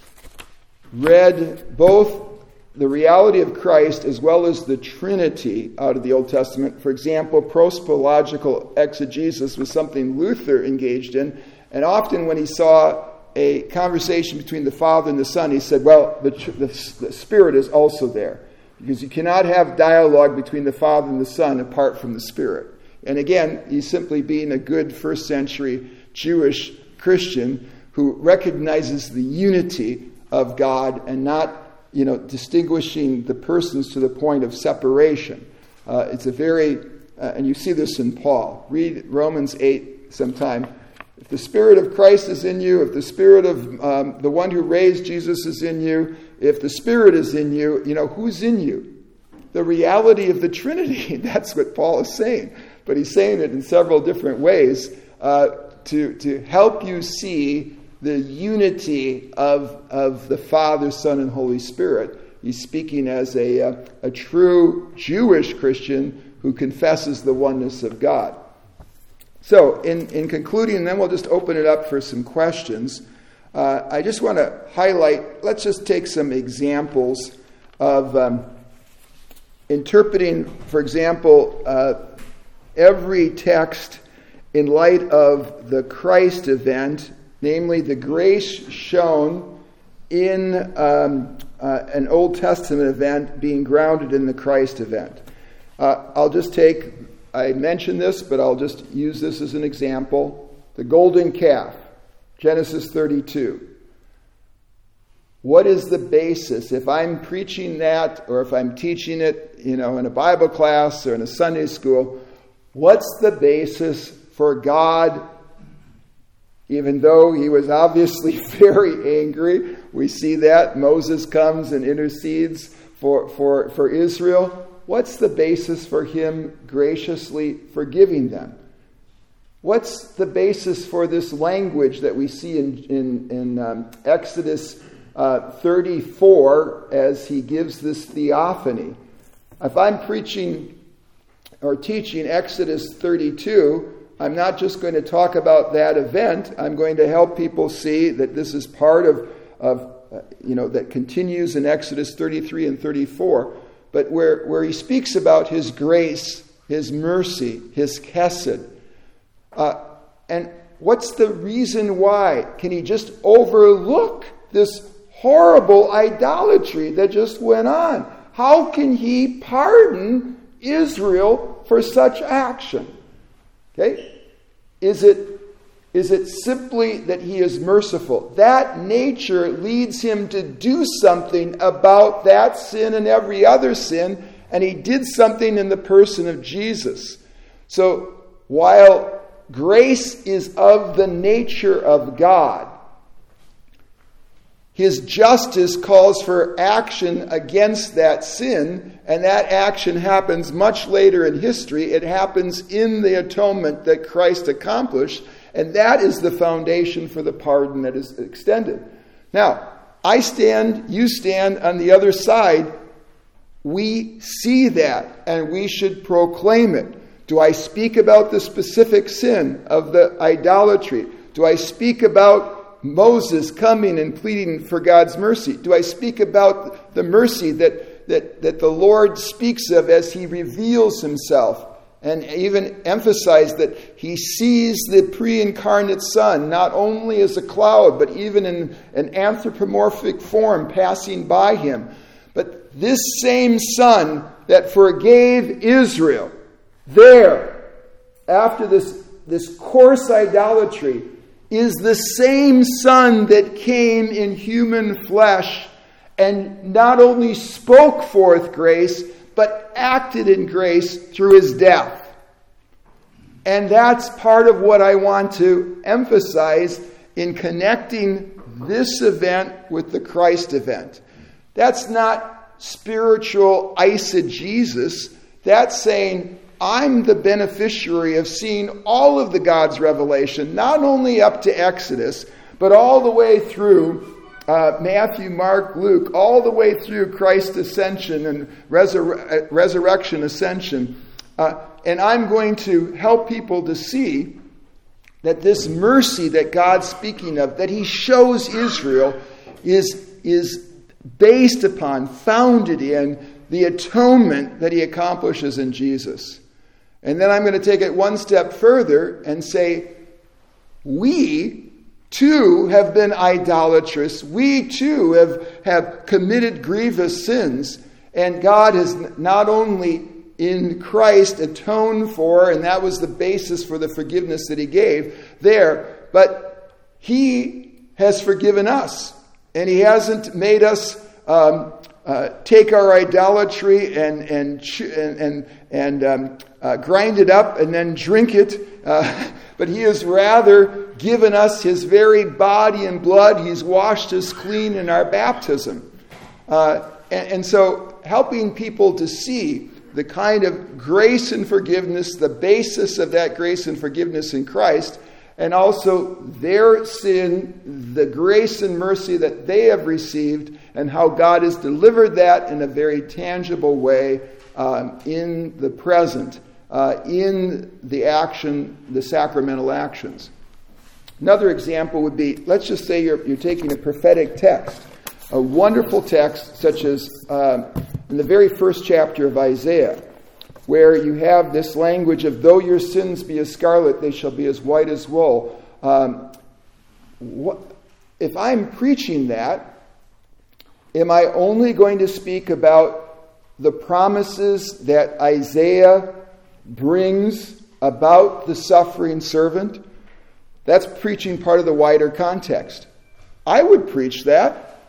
read both the reality of Christ as well as the Trinity out of the Old Testament. For example, prospological exegesis was something Luther engaged in, and often when he saw a conversation between the Father and the Son, he said, well, the, the, the Spirit is also there, because you cannot have dialogue between the Father and the Son apart from the Spirit. And again, he's simply being a good first century Jewish Christian who recognizes the unity of God and not, you know, distinguishing the persons to the point of separation. Uh, it's a very, uh, and you see this in Paul. Read Romans eight sometime. If the Spirit of Christ is in you, if the Spirit of um, the one who raised Jesus is in you, if the Spirit is in you, you know, who's in you? The reality of the Trinity. That's what Paul is saying. But he's saying it in several different ways uh, to, to help you see the unity of, of the Father, Son, and Holy Spirit. He's speaking as a, a, a true Jewish Christian who confesses the oneness of God. So, in, in concluding, and then we'll just open it up for some questions, uh, I just want to highlight, let's just take some examples of um, interpreting, for example, uh, every text in light of the Christ event, namely the grace shown in um, uh, an Old Testament event being grounded in the Christ event. Uh, I'll just take, I mentioned this, but I'll just use this as an example. The golden calf, Genesis thirty-two. What is the basis? If I'm preaching that, or if I'm teaching it, you know, in a Bible class or in a Sunday school, what's the basis for God, even though he was obviously very angry? We see that. Moses comes and intercedes for, for, for Israel. What's the basis for him graciously forgiving them? What's the basis for this language that we see in, in, in um, Exodus uh, thirty-four as he gives this theophany? If I'm preaching or teaching Exodus thirty-two, I'm not just going to talk about that event. I'm going to help people see that this is part of, of uh, you know, that continues in Exodus thirty-three and thirty-four, but where, where he speaks about his grace, his mercy, his chesed. Uh, and what's the reason why? Can he just overlook this horrible idolatry that just went on? How can he pardon Israel for such action? Okay? Is it, is it simply that he is merciful? That nature leads him to do something about that sin and every other sin, and he did something in the person of Jesus. So while grace is of the nature of God, his justice calls for action against that sin, and that action happens much later in history. It happens in the atonement that Christ accomplished, and that is the foundation for the pardon that is extended. Now, I stand, you stand on the other side. We see that, and we should proclaim it. Do I speak about the specific sin of the idolatry? Do I speak about Moses coming and pleading for God's mercy? Do I speak about the mercy that, that, that the Lord speaks of as he reveals himself? And even emphasize that he sees the pre-incarnate Son not only as a cloud, but even in an anthropomorphic form passing by him. But this same Son that forgave Israel, there, after this, this coarse idolatry, is the same Son that came in human flesh and not only spoke forth grace, but acted in grace through his death. And that's part of what I want to emphasize in connecting this event with the Christ event. That's not spiritual eisegesis. That's saying, I'm the beneficiary of seeing all of the God's revelation, not only up to Exodus, but all the way through uh, Matthew, Mark, Luke, all the way through Christ's ascension and resur- resurrection ascension. Uh, and I'm going to help people to see that this mercy that God's speaking of, that he shows Israel, is, is based upon, founded in the atonement that he accomplishes in Jesus. And then I'm going to take it one step further and say, we too have been idolatrous. We too have, have committed grievous sins. And God has not only in Christ atoned for, and that was the basis for the forgiveness that he gave there, but he has forgiven us. And he hasn't made us um, uh, take our idolatry and and and and, and um, uh, grind it up and then drink it. Uh, but he has rather given us his very body and blood. He's washed us clean in our baptism. Uh, and, and so helping people to see the kind of grace and forgiveness, the basis of that grace and forgiveness in Christ, and also their sin, the grace and mercy that they have received, and how God has delivered that in a very tangible way um, in the present, uh, in the action, the sacramental actions. Another example would be, let's just say you're, you're taking a prophetic text, a wonderful text such as uh, in the very first chapter of Isaiah, where you have this language of, though your sins be as scarlet, they shall be as white as wool. Um, what, if I'm preaching that, am I only going to speak about the promises that Isaiah brings about the suffering servant? That's preaching part of the wider context. I would preach that,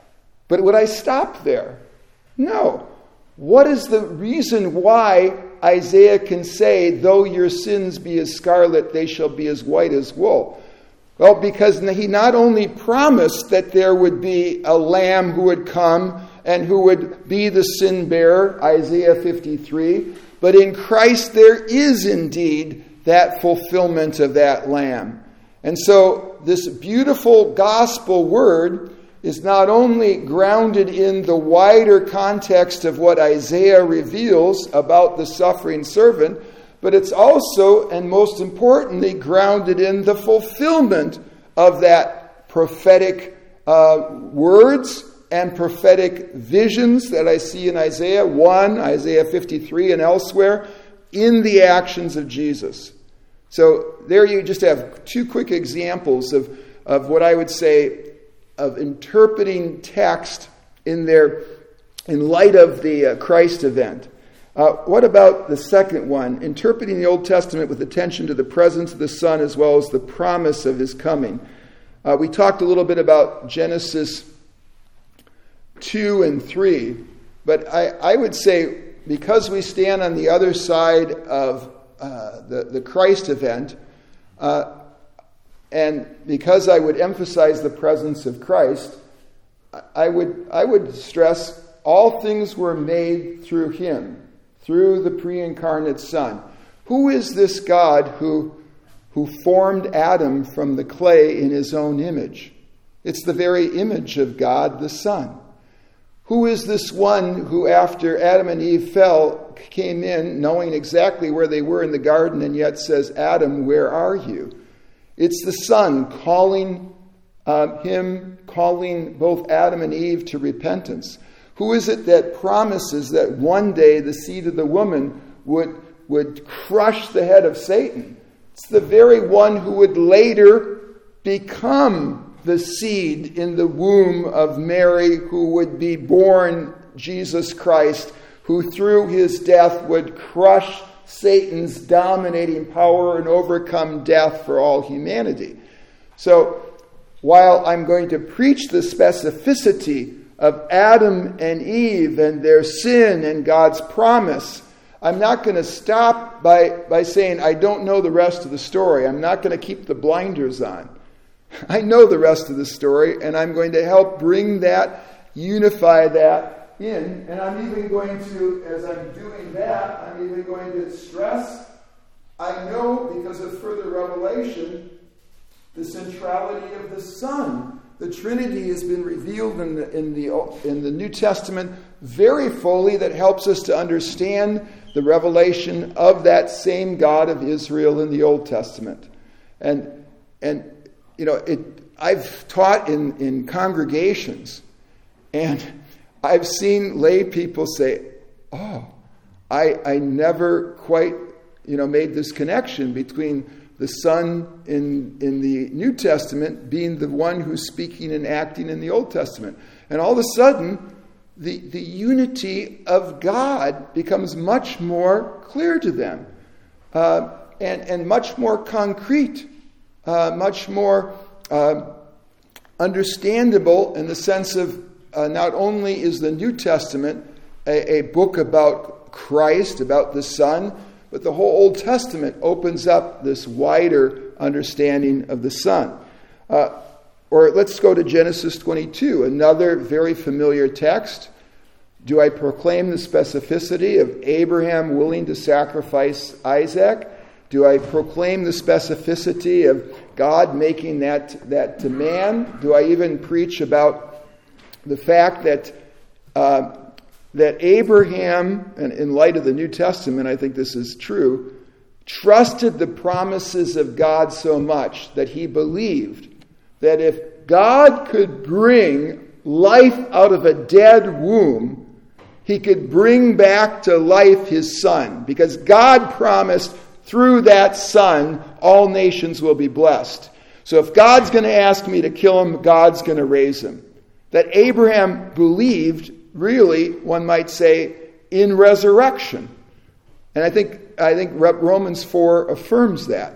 But would I stop there? No. What is the reason why Isaiah can say, though your sins be as scarlet, they shall be as white as wool? Well, because he not only promised that there would be a lamb who would come and who would be the sin bearer, Isaiah fifty-three, but in Christ there is indeed that fulfillment of that lamb. And so this beautiful gospel word is not only grounded in the wider context of what Isaiah reveals about the suffering servant, but it's also, and most importantly, grounded in the fulfillment of that prophetic uh, words and prophetic visions that I see in Isaiah one, Isaiah fifty-three, and elsewhere, in the actions of Jesus. So there you just have two quick examples of, of what I would say of interpreting text in their in light of the uh, Christ event. Uh, what about the second one? Interpreting the Old Testament with attention to the presence of the Son as well as the promise of his coming. Uh, we talked a little bit about Genesis two and three, but I, I would say because we stand on the other side of uh, the, the Christ event, uh, and because I would emphasize the presence of Christ, I would I would stress all things were made through him, through the pre-incarnate Son. Who is this God who, who formed Adam from the clay in his own image? It's the very image of God, the Son. Who is this one who, after Adam and Eve fell, came in knowing exactly where they were in the garden and yet says, Adam, where are you? It's the Son calling uh, him, calling both Adam and Eve to repentance. Who is it that promises that one day the seed of the woman would, would crush the head of Satan? It's the very one who would later become the seed in the womb of Mary, who would be born Jesus Christ, who through his death would crush Satan's dominating power and overcome death for all humanity. So, while I'm going to preach the specificity of Adam and Eve and their sin and God's promise, I'm not going to stop by, by saying I don't know the rest of the story. I'm not going to keep the blinders on. I know the rest of the story, and I'm going to help bring that, unify that in. And I'm even going to, as I'm doing that, I'm even going to stress, I know because of further revelation, the centrality of the Son. The Trinity has been revealed in the, in the, in the New Testament very fully. That helps us to understand the revelation of that same God of Israel in the Old Testament. And, and you know, it, I've taught in, in congregations, and I've seen lay people say, oh, I, I never quite, you know, made this connection between the Son in, in the New Testament being the one who's speaking and acting in the Old Testament. And all of a sudden, the, the unity of God becomes much more clear to them, uh, and, and much more concrete, uh, much more uh, understandable in the sense of uh, not only is the New Testament a, a book about Christ, about the Son, but the whole Old Testament opens up this wider understanding of the Son. Uh, or let's go to Genesis twenty-two, another very familiar text. Do I proclaim the specificity of Abraham willing to sacrifice Isaac? Do I proclaim the specificity of God making that, that demand? Do I even preach about the fact that uh, that Abraham, and in light of the New Testament, I think this is true, trusted the promises of God so much that he believed that if God could bring life out of a dead womb, he could bring back to life his Son. Because God promised through that Son, all nations will be blessed. So if God's going to ask me to kill him, God's going to raise him. That Abraham believed, really, one might say, in resurrection. And I think I think Romans four affirms that.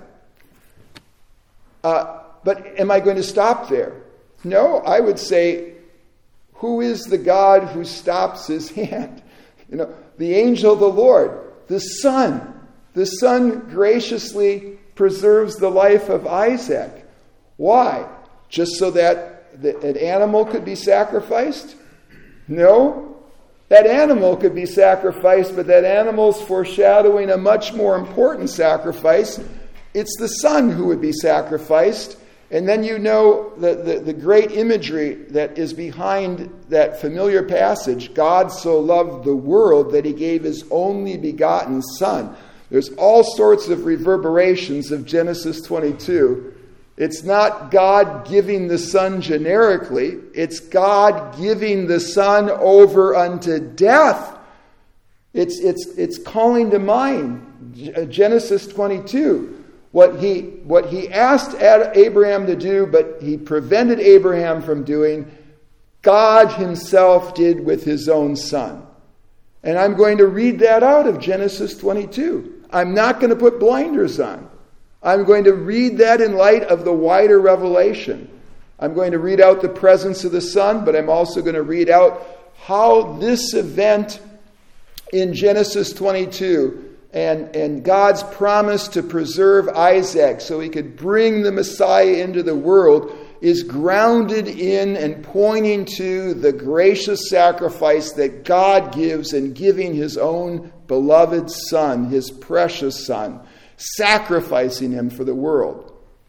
Uh, but am I going to stop there? No, I would say, Who is the God who stops his hand? You know, the angel of the Lord, the Son. The Son graciously preserves the life of Isaac. Why? Just so that the, an animal could be sacrificed? No. That animal could be sacrificed, but that animal's foreshadowing a much more important sacrifice. It's the Son who would be sacrificed. And then you know the, the, the great imagery that is behind that familiar passage. God so loved the world that he gave his only begotten Son. There's all sorts of reverberations of Genesis twenty-two. It's not God giving the Son generically. It's God giving the Son over unto death. It's, it's, it's calling to mind Genesis twenty-two. What he, what he asked Abraham to do, but he prevented Abraham from doing, God himself did with his own Son. And I'm going to read that out of Genesis twenty-two. I'm not going to put blinders on. I'm going to read that in light of the wider revelation. I'm going to read out the presence of the Son, but I'm also going to read out how this event in Genesis twenty-two and, and God's promise to preserve Isaac so he could bring the Messiah into the world is grounded in and pointing to the gracious sacrifice that God gives in giving his own beloved Son, his precious Son, sacrificing him for the world.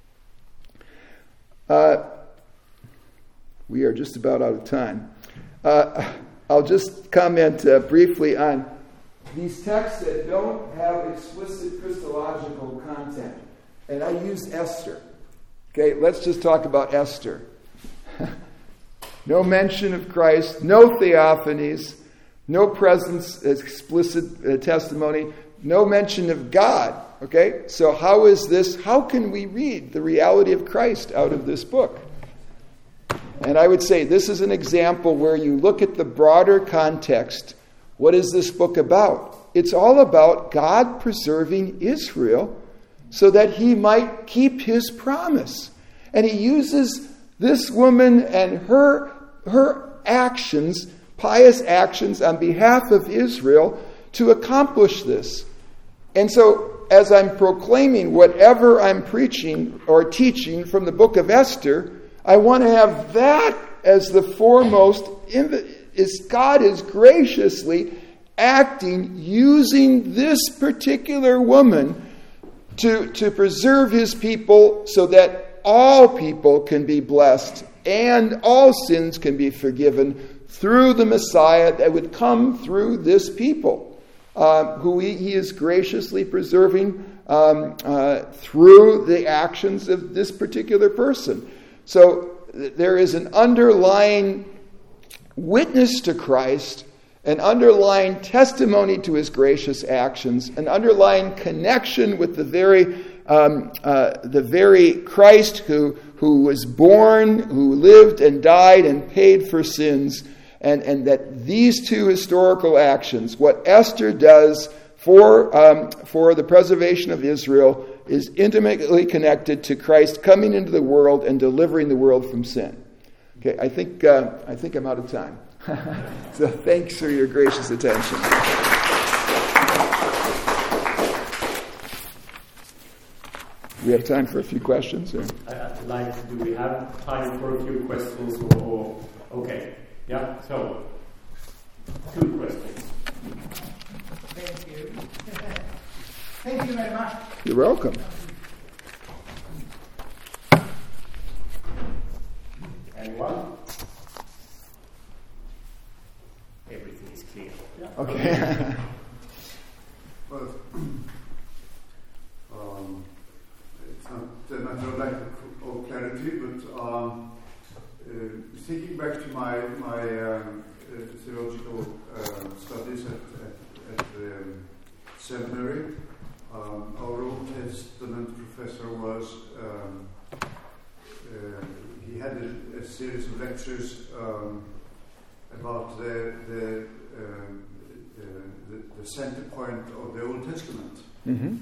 Uh, we are just about out of time. Uh, I'll just comment uh, briefly on these texts that don't have explicit Christological content. And I use Esther. Okay, let's just talk about Esther. No mention of Christ, no theophanies, no presence, explicit uh, testimony, no mention of God. Okay, so how is this, how can we read the reality of Christ out of this book? And I would say this is an example where you look at the broader context. What is this book about? It's all about God preserving Israel so that he might keep his promise. And he uses this woman and her, her actions, pious actions on behalf of Israel to accomplish this. And so, as I'm proclaiming whatever I'm preaching or teaching from the book of Esther, I want to have that as the foremost. Is God is graciously acting, using this particular woman to, to preserve his people so that all people can be blessed and all sins can be forgiven through the Messiah that would come through this people, uh, who he, he is graciously preserving um, uh, through the actions of this particular person. So th- there is an underlying witness to Christ, an underlying testimony to his gracious actions, an underlying connection with the very um, uh, the very Christ who who was born, who lived and died and paid for sins, and, and that these two historical actions, what Esther does for um, for the preservation of Israel, is intimately connected to Christ coming into the world and delivering the world from sin. Okay, I think uh, I think I'm out of time. So thanks for your gracious attention. We have time for a few questions? Or? I'd like, do we have time for a few questions? Or, or okay, yeah, so, two questions. Thank you. Thank you very much. You're welcome. Anyone? Everything is clear. Yeah. Okay. Well, um, it's not a matter of lack of clarity, but um, uh, thinking back to my my um, uh, theological uh, studies at, at, at the um, seminary, um, our Old Testament professor was um, uh, he had a, a series of lectures um, about the the, um, uh, the the center point of the Old Testament. Mm-hmm.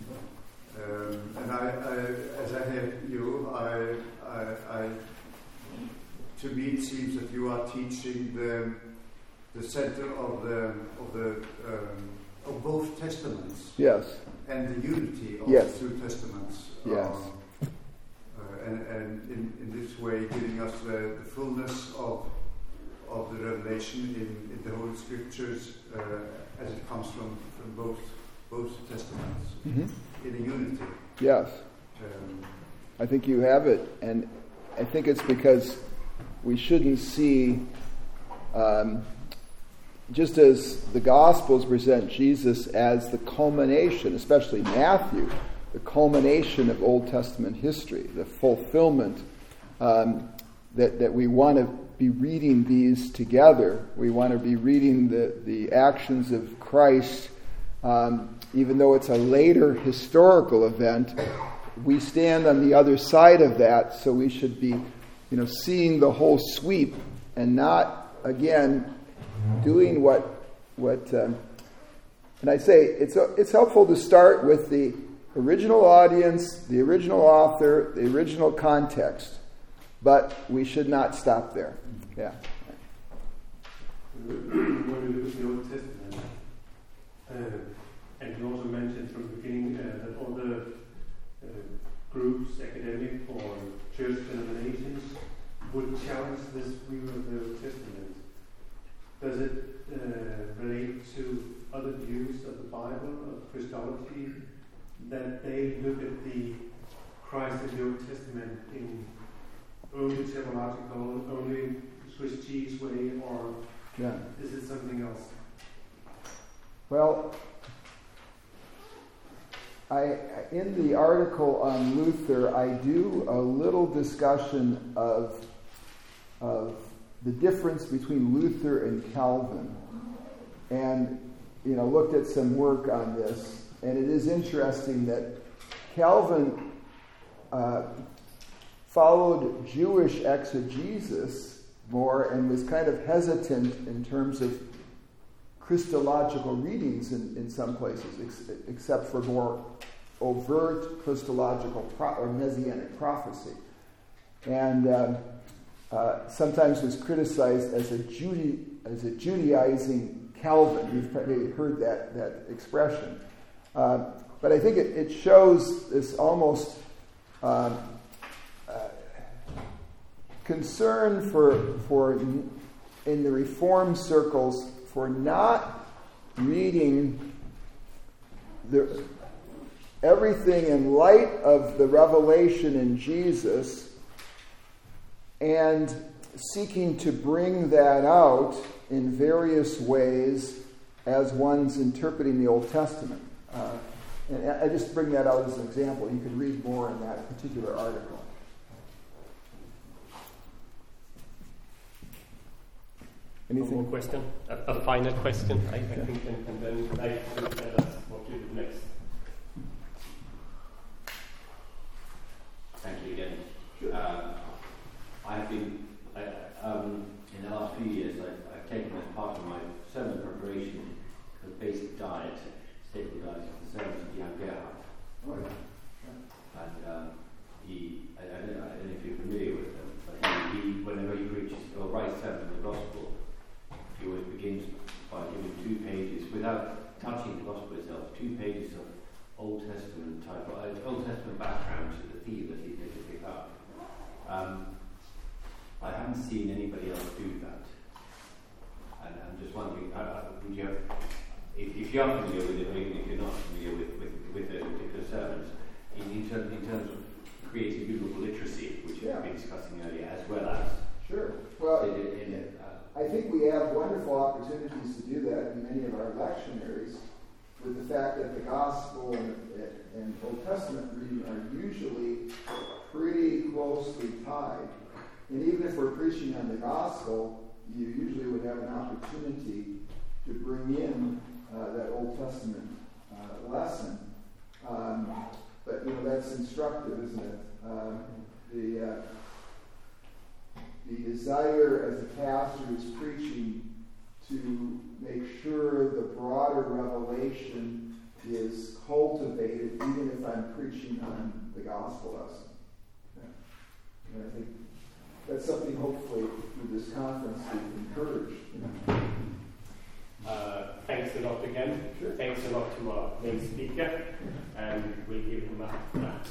Um, and I, I, as I hear you, I, I, I to me it seems that you are teaching the the center of the of the um, of both testaments. Yes. And the unity of yes. the two testaments. Yes. Um, uh, and and in, in this way giving us the, the fullness of of the revelation in, in the Holy Scriptures uh, as it comes from, from both both testaments mm-hmm. in a unity. Yes. Um, I think you have it, and I think it's because we shouldn't see, um, just as the Gospels present Jesus as the culmination, especially Matthew, the culmination of Old Testament history, the fulfillment, um, that, that we want to be reading these together. We want to be reading the, the actions of Christ, um, even though it's a later historical event. We stand on the other side of that, so we should be, you know, seeing the whole sweep and not, again, doing what, what, um, and I say it's it's helpful to start with the original audience, the original author, the original context, but we should not stop there. Yeah. When we look at the Old Testament, uh, and you also mentioned from the beginning uh, that all the uh, groups, academic or church denominations, would challenge this view of the Old Testament. Does it uh, relate to other views of the Bible, of Christology, that they look at the Christ in the Old Testament in only theological, only Swiss cheese way, or yeah. is it something else? Well, I in the article on Luther, I do a little discussion of of the difference between Luther and Calvin, and you know looked at some work on this. And it is interesting that Calvin uh, followed Jewish exegesis more and was kind of hesitant in terms of Christological readings in, in some places, ex- except for more overt Christological pro- or Messianic prophecy. And um, uh, sometimes was criticized as a, Jude- as a Judaizing Calvin. You've probably heard that, that expression. Uh, but I think it, it shows this almost um, uh, concern for for in the Reform circles for not reading the everything in light of the revelation in Jesus and seeking to bring that out in various ways as one's interpreting the Old Testament. Uh, and I just bring that out as an example. You can read more in that particular article. Anything? One more question? A, a final question, I, I think, and, and then I think that's what you do next. Thank you again. Sure. Um, I've been, I, um, in the last few years, I've, I've taken as part of my sermon preparation the basic diet. Staple diet of the sermons of Jan Gerhard. Oh, yeah. And um, he, I, I, don't, I don't know if you're familiar with him, but he, he whenever he preaches or writes sermon in the Gospel, he always begins by giving two pages, without touching the Gospel itself, two pages of Old Testament type, uh, Old Testament background to the theme that he's going to pick up. Um, I haven't seen anybody else do that. And I'm just wondering, uh, would you have... If, if you are familiar with it, or even if you're not familiar with, with, with the particular sermons, in, in, terms, in terms of creative biblical literacy, which yeah. we've been discussing earlier, as well as... Sure. Well, in, in, in, uh, I think we have wonderful opportunities to do that in many of our lectionaries, with the fact that the Gospel and, and Old Testament reading are usually pretty closely tied. And even if we're preaching on the Gospel, you usually would have an opportunity to bring in Uh, that Old Testament uh, lesson. Um, but, you know, that's instructive, isn't it? Uh, the uh, the desire as a pastor who's preaching to make sure the broader revelation is cultivated, even if I'm preaching on the gospel lesson. Yeah. And I think that's something hopefully through this conference to encourage. Uh, thanks a lot again. Sure. Thanks a lot to our main speaker, and we'll give him a clap.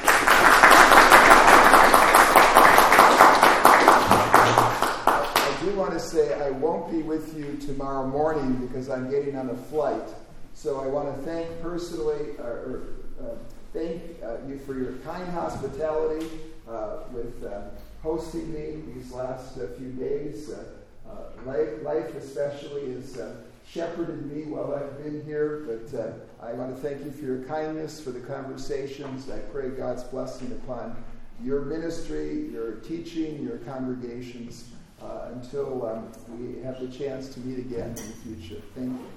I do want to say I won't be with you tomorrow morning because I'm getting on a flight. So I want to thank personally, uh, or uh, thank uh, you for your kind hospitality uh, with uh, hosting me these last uh, few days. Uh, uh, life, life especially has uh, shepherded me while I've been here, but uh, I want to thank you for your kindness, for the conversations. I pray God's blessing upon your ministry, your teaching, your congregations, uh, until um, we have the chance to meet again in the future. Thank you.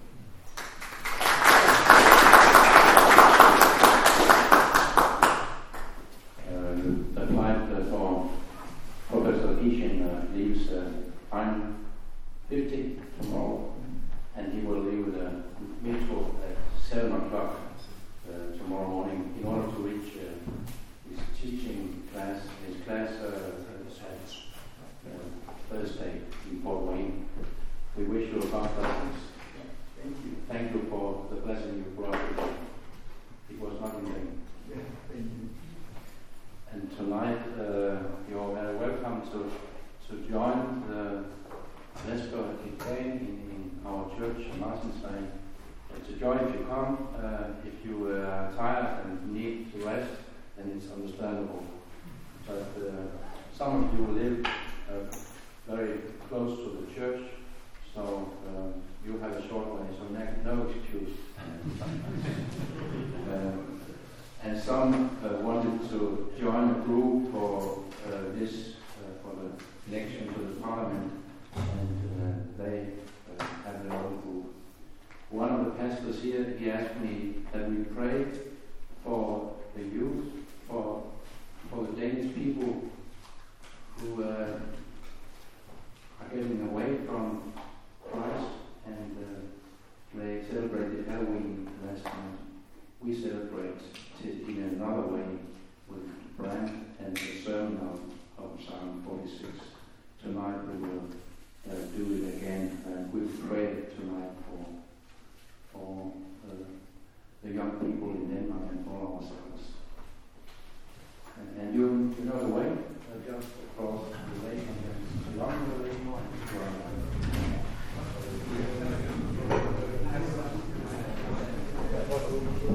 The flight for Professor Kishin uh, leaves uh, nine fifty tomorrow, and he will leave the metro at seven o'clock uh, tomorrow morning in order to reach uh, his teaching class, his class uh, at uh, Thursday in Port Wayne. We wish you a God blessings. Thank you. Thank you for the blessing you brought with you. It was not in vain. Yeah, thank you. And tonight, uh, you're very welcome to to join the Vesper Campaign in, in our church, Martinsvej. It's a joy if you come. Uh, if you are tired and need to rest, then it's understandable. But uh, some of you live uh, very close to the church, so uh, you have a short way, so no, no excuse. uh, And some uh, wanted to join a group for uh, this, uh, for the election to the parliament, and uh, they uh, have their own group. One of the pastors here, he asked me that we pray for the youth, for for the Danish people who uh, are getting away from Christ, and uh, they celebrated Halloween last night. We celebrate it in another way with Brand and the sermon of, of Psalm forty-six. Tonight we will uh, do it again, and we pray tonight for for uh, the young people in Denmark and for ourselves. And, and you, you know the way, uh, just across the lake, and then along the lake, and